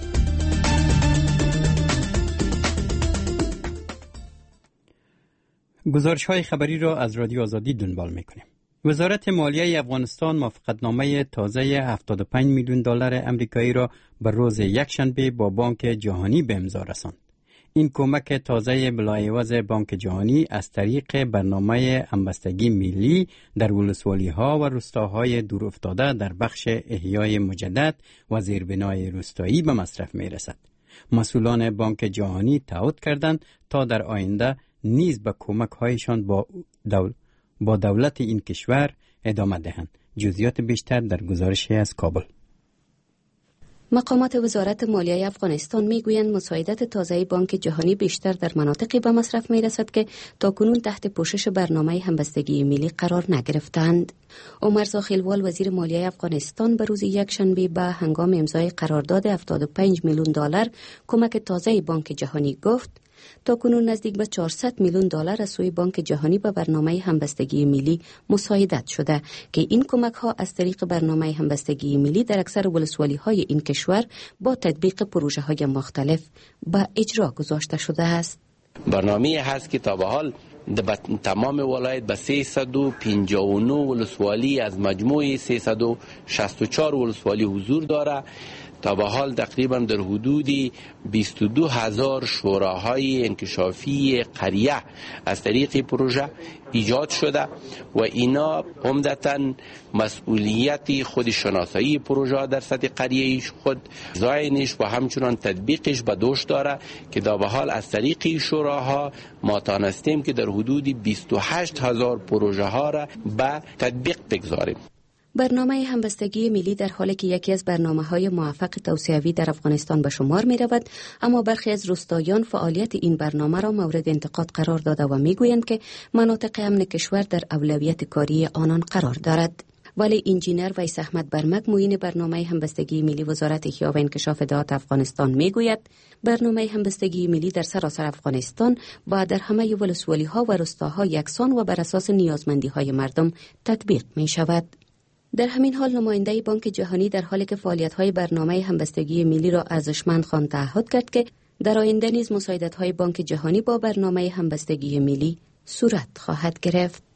گزارش‌های خبری را از رادیو آزادی دنبال می‌کنیم. وزارت مالیه افغانستان موافقتنامه تازه 75 میلیون دلار آمریکایی را به روز یکشنبه با بانک جهانی به امضا رساند. این کمک تازه بلاعوض بانک جهانی از طریق برنامه همبستگی ملی در ولسوالی‌ها و روستاهای دورافتاده در بخش احیای مجدد و زیربنای روستایی به مصرف می‌رسد. مسئولان بانک جهانی تعهد کردند تا در آینده نیز به کمک‌هایشان با دولت این کشور ادامه دهند. جزئیات بیشتر در گزارشی از کابل. مقامات وزارت مالیه افغانستان میگویند مساعدت تازه بانک جهانی بیشتر در مناطقی به مصرف میرسد که تاکنون تحت پوشش برنامه همبستگی ملی قرار نگرفتند. عمر زاخیلوال وزیر مالیه افغانستان به روز یکشنبه به هنگام امضای قرارداد 75 میلیون دلار کمک تازه بانک جهانی گفت تاکنون نزدیک به 400 میلیون دلار از سوی بانک جهانی به برنامه همبستگی ملی مساعدت شده که این کمک ها از طریق برنامه همبستگی ملی در اکثر ولسوالی های این کشور با تطبیق پروژه های مختلف به اجرا گذاشته شده است. برنامه هست که تا به حال تمام ولایت به 359 ولسوالی از مجموع 364 ولسوالی حضور داره. تا به حال تقریبا در حدود 22,000 شوراهای انکشافی قریه از طریق پروژه ایجاد شده و اینا عمدتاً مسئولیت خود شناسایی پروژه در سطح قریه‌ایش خود زاینش و همچنان تطبیقش به دوش داره که تا به حال از طریق شوراها ما تانستیم که در حدود 28,000 پروژه ها را به تطبیق بگذاریم. برنامه همبستگی ملی در حالی که یکی از برنامه‌های موفق توسعه‌ای در افغانستان به شمار می‌رود، اما برخی از روستاییان فعالیت این برنامه را مورد انتقاد قرار داده و می‌گویند که مناطق امن کشور در اولویت کاری آنان قرار دارد. ولی انجینر ویس احمد برمک معین برنامه همبستگی ملی وزارت احیا و انکشاف اطلاعات افغانستان میگوید برنامه همبستگی ملی در سراسر افغانستان با در همه ولسوالی‌ها و روستاها یکسان و بر اساس نیازمندی‌های مردم تطبیق می‌شود. در همین حال نماینده بانک جهانی در حالی که فعالیت‌های برنامه همبستگی ملی را ارزشمند خواند تعهد کرد که در آینده نیز مساعدت‌های بانک جهانی با برنامه همبستگی ملی صورت خواهد گرفت.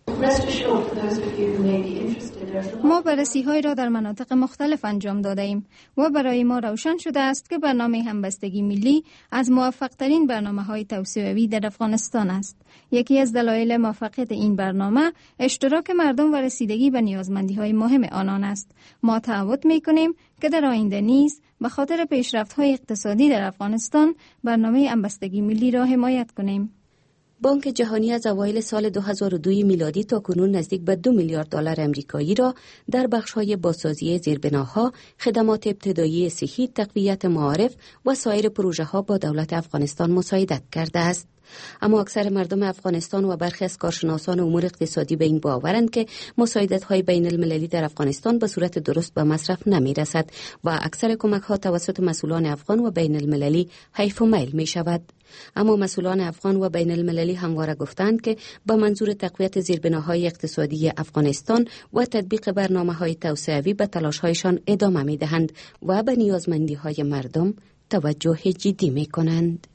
ما بررسی‌هایی را در مناطق مختلف انجام داده ایم و برای ما روشن شده است که برنامه همبستگی ملی از موفق‌ترین برنامه‌های توسعه‌ای در افغانستان است. یکی از دلایل موفقیت این برنامه اشتراک مردم و رسیدگی به نیازمندی‌های مهم آنان است. ما تعهد می‌کنیم که در آینده نیز به خاطر پیشرفت‌های اقتصادی در افغانستان برنامه همبستگی ملی را حمایت کنیم. بانک جهانی از اوایل سال 2002 میلادی تا کنون نزدیک به 2 میلیارد دلار امریکایی را در بخش‌های بازسازی زیربناها، خدمات ابتدایی صحی، تقویت معارف و سایر پروژه‌ها با دولت افغانستان مساعدت کرده است. اما اکثر مردم افغانستان و برخی از کارشناسان امور اقتصادی به این باورند که مساعدت‌های بین المللی در افغانستان به صورت درست به مصرف نمی‌رسد و اکثر کمک‌ها توسط مسئولان افغان و بین المللی حیف و میل می‌شود. اما مسئولان افغان و بین المللی همواره گفتند که با منظور تقویت زیربناهای اقتصادی افغانستان و تطبیق برنامه‌های توسعه‌ای به تلاش‌هایشان ادامه می‌دهند و به نیازمندی‌های مردم توجه جدی می‌کنند.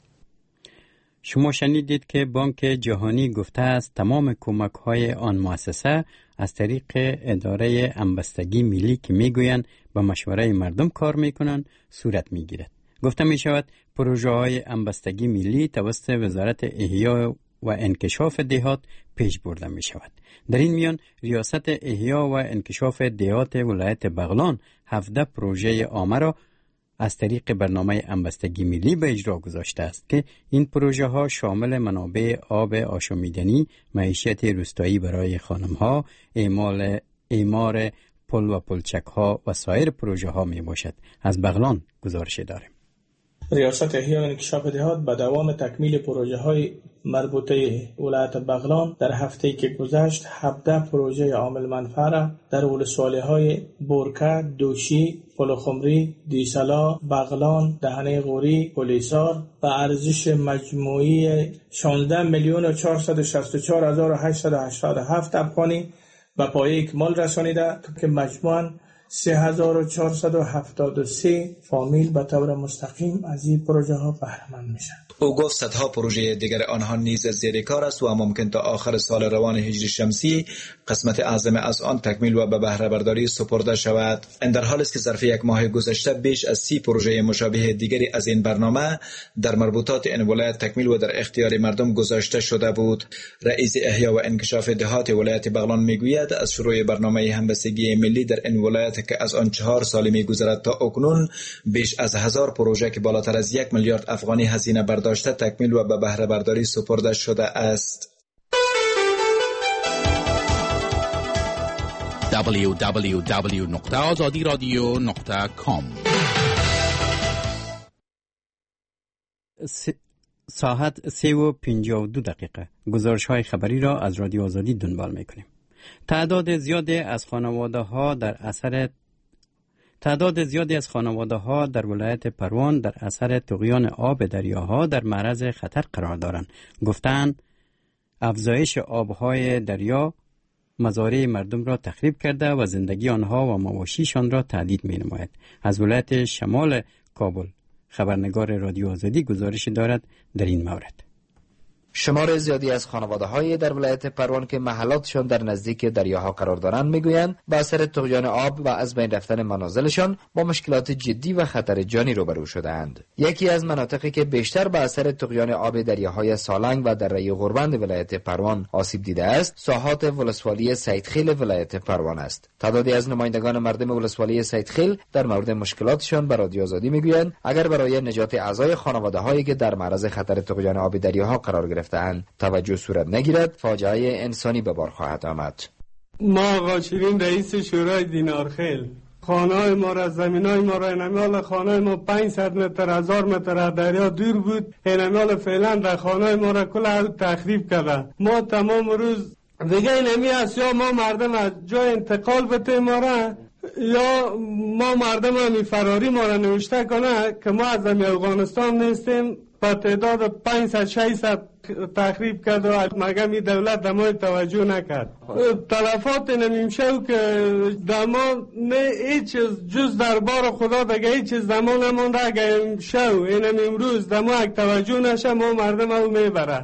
شما شنیدید که بانک جهانی گفته است تمام کمک‌های آن مؤسسه از طریق اداره همبستگی ملی که میگویند به مشوره مردم کار میکنند صورت میگیرد. گفته میشود پروژه‌های همبستگی ملی توسط وزارت احیا و انکشاف دهات پیش برده می شود. در این میان ریاست احیا و انکشاف دهات ولایت بغلان 17 پروژه عامه را از طریق برنامه همبستگی ملی به اجرا گذاشته است که این پروژه ها شامل منابع آب آشامیدنی، معیشت روستایی برای خانم ها، اعمار پل و پلچک ها و سایر پروژه ها می باشد. از بغلان گزارش داریم. ریاست احیا و انکشاف دهات به دوام تکمیل پروژه های مربوطه ولایت بغلان در هفته که گذشت 17 پروژه عامل منفعه را در ولسوالی های بورکه، دوشی، پلخمری، دیسلا، بغلان، دهنه غوری، پلیسار و ارزش مجموعی 16,464,887 افغانی به پایه اکمال رسانیده که مجموعاً 3,473 فامیل به طور مستقیم از این پروژه ها بهره مند میشن. او گفت صدها پروژه دیگر آنها نیز زیر کار است و ممکن تا آخر سال روان هجری شمسی قسمت اعظم از آن تکمیل و به بهره برداری سپرده شود. این در حالی است که ظرف یک ماه گذشته بیش از 30 پروژه مشابه دیگری از این برنامه در مربوطات این ولایت تکمیل و در اختیار مردم گذاشته شده بود. رئیس احیا و انکشاف دهات ولایت بغلان میگوید از شروع برنامه همبستگی ملی در این ولایت که از آن 4 سال می‌گذرد تا اکنون بیش از 1000 پروژه که بالاتر از 1 میلیارد افغانی هزینه برداشته تکمیل و به بهره برداری سپرده شده است. www.azadiradio.com ساعت 3:52 دقیقه گزارش‌های خبری را از رادیو آزادی دنبال می‌کنیم. تعداد زیادی از خانواده ها در ولایت پروان در اثر طغیان آب دریاها در معرض خطر قرار دارند. گفتند افزایش آبهای دریا مزارع مردم را تخریب کرده و زندگی آنها و مواشیشان را تهدید می نماید. از ولایت شمال کابل خبرنگار رادیو آزادی گزارش دارد در این مورد. شمار زیادی از خانواده‌های در ولایت پروان که محلاتشان در نزدیک دریاها قرار دارند میگویند با اثر طغیان آب و از بین رفتن منازلشان با مشکلات جدی و خطر جانی روبرو شده‌اند. یکی از مناطقی که بیشتر با اثر طغیان آب دریاهای سالنگ و دره غربند ولایت پروان آسیب دیده است، ساحات ولسوالی سیدخیل ولایت پروان است. تعدادی از نمایندگان مردم ولسوالی سیدخیل در مورد مشکلاتشان به رادیو آزادی میگویند اگر برای نجات اعضای خانواده‌هایی که در معرض خطر طغیان آب دریاها قرار گرفتند توجه صورت نگیرد، فاجعه انسانی به بار خواهد آمد. ما آقا شیرین رئیس شورای دینارخیل خانه‌های ما را، زمینای ما را، اینمیال خانه‌های ما 500 متر 1000 متر از دریا دور بود، اینمیال فعلا در خانه‌های ما را کل تخریب کرده. ما تمام روز دیگه اینمی است یا ما مردم از جای انتقال بده ما را یا ما مردم همی فراری ما را نوشته کنه که ما از افغانستان نیستیم. با تعداد 500-600 تخریب کرد و مگم این دولت دمای توجه نکرد. تلفات نمیشه که دما نه هیچ جز دربار خدا دیگه هیچ چیز دما نمونده. اگه شو اینم امروز دما یک توجه نشه ما مردم او میبره.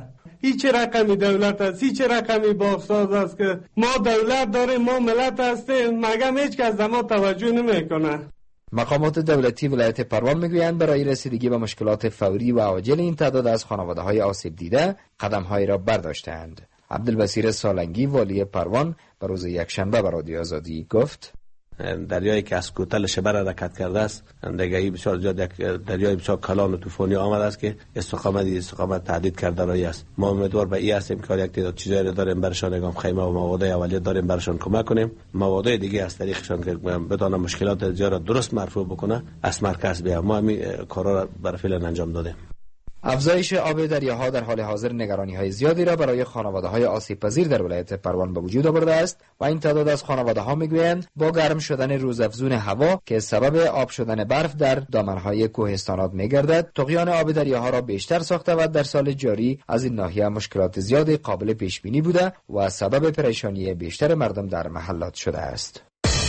این چه رقمی دولت است، این چه رقمی باغساز است که ما دولت داریم، ما ملت هستیم، مگم هیچ کس به ما توجه نمیکنه. مقامات دولتی ولایت پروان میگویند برای رسیدگی به مشکلات فوری و عاجل این تعداد از خانواده‌های آسیب دیده قدم‌هایی را برداشته‌اند. عبدالبصیر سالنگی والی پروان به روز یکشنبه به رادیو آزادی گفت: دریایی که از کوتل شبر حرکت کرده است، دیگه بسیار زیاد یک دریای بسیار کلان و طوفانی آمده است که استقامت تهدید کرده رایی است. ما امیدوار به این هستیم که یک تعداد چیزایی داریم برشان اقام خیمه و مواد اولیه داریم برشان کمک کنیم، مواد دیگه از طریقشان که بدانه مشکلات زیاد درست مرفوع بکنه از مرکز بیا. ما همین کارا را بر فعل انجام دادیم. افزایش آب دریاها در حال حاضر نگرانی‌های زیادی را برای خانواده‌های آسیب‌پذیر در ولایت پروان به وجود آورده است و این تعداد از خانواده‌ها می‌گویند با گرم شدن روزافزون هوا که سبب آب شدن برف در دامن‌های کوهستانات می‌گردد، طغیان آب دریاها را بیشتر ساخته و در سال جاری از این ناحیه مشکلات زیادی قابل پیش‌بینی بوده و سبب پریشانی بیشتر مردم در محلات شده است.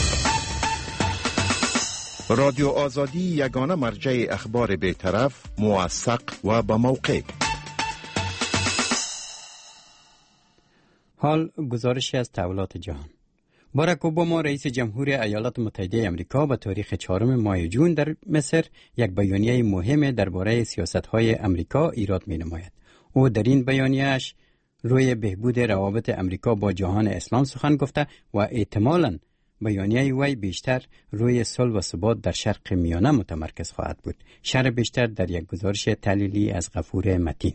رادیو آزادی یگانه مرجع اخبار بی‌طرف، موثق و با موقع. حال گزارشی از تحولات جهان. باراک اوباما رئیس جمهور ایالات متحده آمریکا به تاریخ 4 ماه جون در مصر یک بیانیه مهم درباره سیاست‌های آمریکا ایراد می‌نماید. او در این بیانیه‌اش روی بهبود روابط آمریکا با جهان اسلام سخن گفته و احتمالاً بیانیه وی بیشتر روی صلح و ثبات در شرق میانه متمرکز خواهد بود. شرح بیشتر در یک گزارش تحلیلی از غفور متین.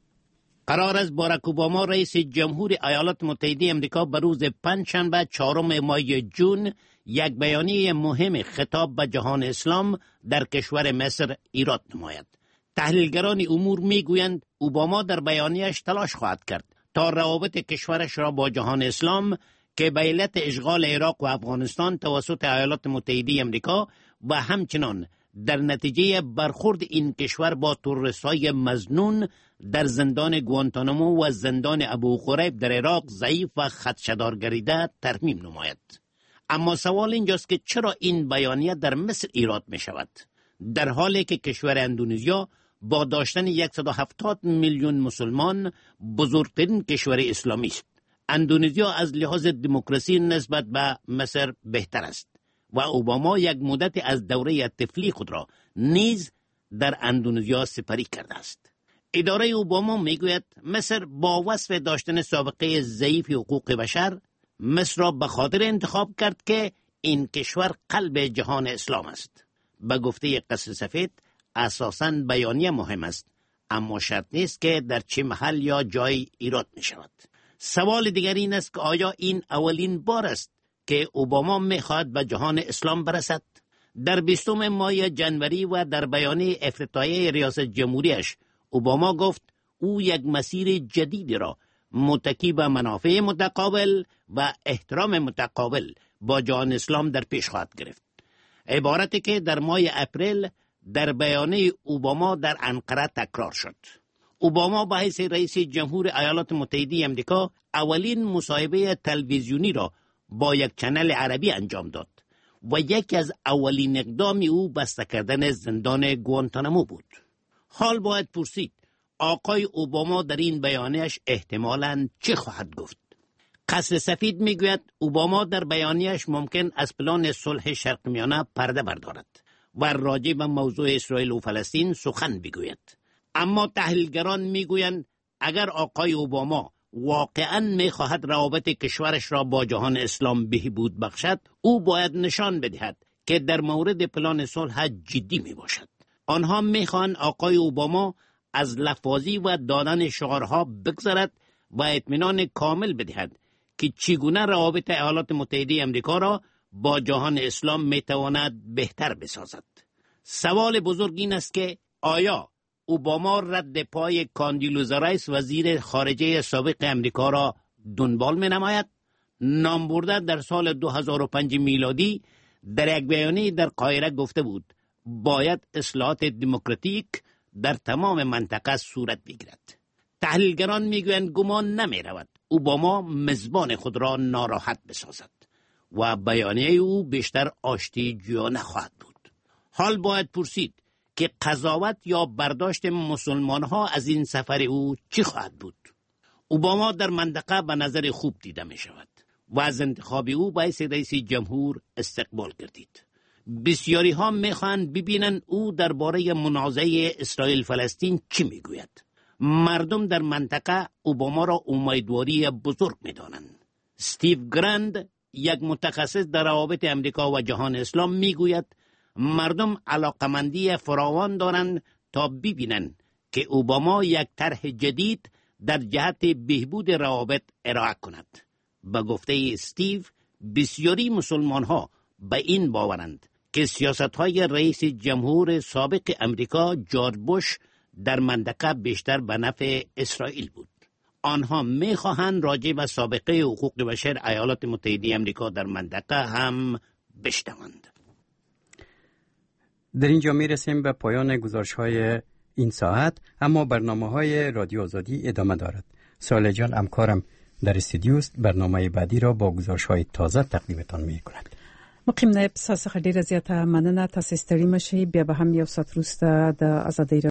قرار است باراک اوباما رئیس جمهور ایالات متحده آمریکا به روز پنجشنبه 4 ماه جون یک بیانیه مهم خطاب به جهان اسلام در کشور مصر ایراد نماید. تحلیلگران امور میگویند اوباما در بیانیه‌اش تلاش خواهد کرد تا روابط کشورش را با جهان اسلام که به علت اشغال عراق و افغانستان توسط ایالات متحده آمریکا و همچنان در نتیجه برخورد این کشور با تروریست‌های مظنون در زندان گوانتانامو و زندان ابو غریب در عراق ضعیف و خدشه‌دار گردیده ترمیم نماید. اما سوال اینجاست که چرا این بیانیه در مصر ایراد می شود؟ در حالی که کشور اندونزیا با داشتن 170 میلیون مسلمان بزرگترین کشور اسلامی است. اندونزیا از لحاظ دموکراسی نسبت به مصر بهتر است و اوباما یک مدت از دوره طفلی خود را نیز در اندونزیا سپری کرده است. اداره اوباما میگوید مصر با وصف داشتن سابقه ضعیف حقوق بشر مصر را به خاطر انتخاب کرد که این کشور قلب جهان اسلام است. به گفته قصر سفید اساساً بیانیه مهم است، اما شرط نیست که در چه محل یا جای ایراد می شود. سوال دیگر این است که آیا این اولین بار است که اوباما می‌خواهد به جهان اسلام برسد؟ در 20 ماه جنوری و در بیانیه افتتاحیه ریاست جمهوریش اوباما گفت او یک مسیر جدیدی را متکی به منافع متقابل و احترام متقابل با جهان اسلام در پیش خواهد گرفت. عبارتی که در ماه اپریل در بیانیه اوباما در انقره تکرار شد. اوباما به حیث رئیس جمهور ایالات متحده آمریکا اولین مصاحبه تلویزیونی را با یک چنل عربی انجام داد و یکی از اولین اقدام او بسته کردن زندان گوانتانامو بود. حال باید پرسید آقای اوباما در این بیانیه‌اش احتمالاً چه خواهد گفت؟ قصر سفید میگوید اوباما در بیانیه‌اش ممکن از پلان صلح شرق میانه پرده بردارد و راجع به موضوع اسرائیل و فلسطین سخن بگوید. اما تحلیلگران میگویند اگر آقای اوباما واقعاً میخواهد روابط کشورش را با جهان اسلام بهبود بخشد، او باید نشان بدهد که در مورد پلان صلح جدی میباشد. آنها میخواهند آقای اوباما از لفاظی و دادن شعارها بگذرد و اطمینان کامل بدهد که چگونه روابط ایالات متحده آمریکا را با جهان اسلام میتواند بهتر بسازد. سوال بزرگ این است که آیا اوباما رد پای کاندیلوزا رایس وزیر خارجه سابق امریکا را دنبال می نماید؟ نام برده در سال 2005 میلادی در یک بیانیه در قاهره گفته بود باید اصلاحات دموکراتیک در تمام منطقه صورت بگیرد. تحلیلگران میگویند گمان نمی رود اوباما مزبان خود را ناراحت بسازد و بیانیه او بیشتر آشتی جویانه خواهد بود. حال باید پرسید که قضاوت یا برداشت مسلمان ها از این سفر او چی خواهد بود؟ اوباما در منطقه به نظر خوب دیده می شود و از انتخاب او باعث رئیس جمهور استقبال کردید. بسیاری ها می خواهند ببینن او درباره منازعه اسرائیل فلسطین چی می گوید. مردم در منطقه اوباما را امیدواری بزرگ می دانند. استیو گرند، یک متخصص در روابط امریکا و جهان اسلام، می گوید مردم علاقمندی فراوان دارند تا ببینند که اوباما یک طرح جدید در جهت بهبود روابط ارائه کند. به گفته استیو، بسیاری مسلمان ها به این باورند که سیاست های رئیس جمهور سابق امریکا جورج بوش در منطقه بیشتر به نفع اسرائیل بود. آنها میخواهند راجع به سابقه حقوق بشر ایالات متحده امریکا در منطقه هم بشنوند. در اینجا میرسیم به پایان گزارش‌های این ساعت، اما برنامه‌های رادیو آزادی ادامه دارد. ساله جان همکارم در استودیوست، برنامه بعدی را با گزارش‌های تازه تقدیمتان می‌کند. مقیم نایب څخه ډیره زیاته مننه. تاسو ستړي مشئ، بیا به هم یو ساعت وروسته د ازادۍ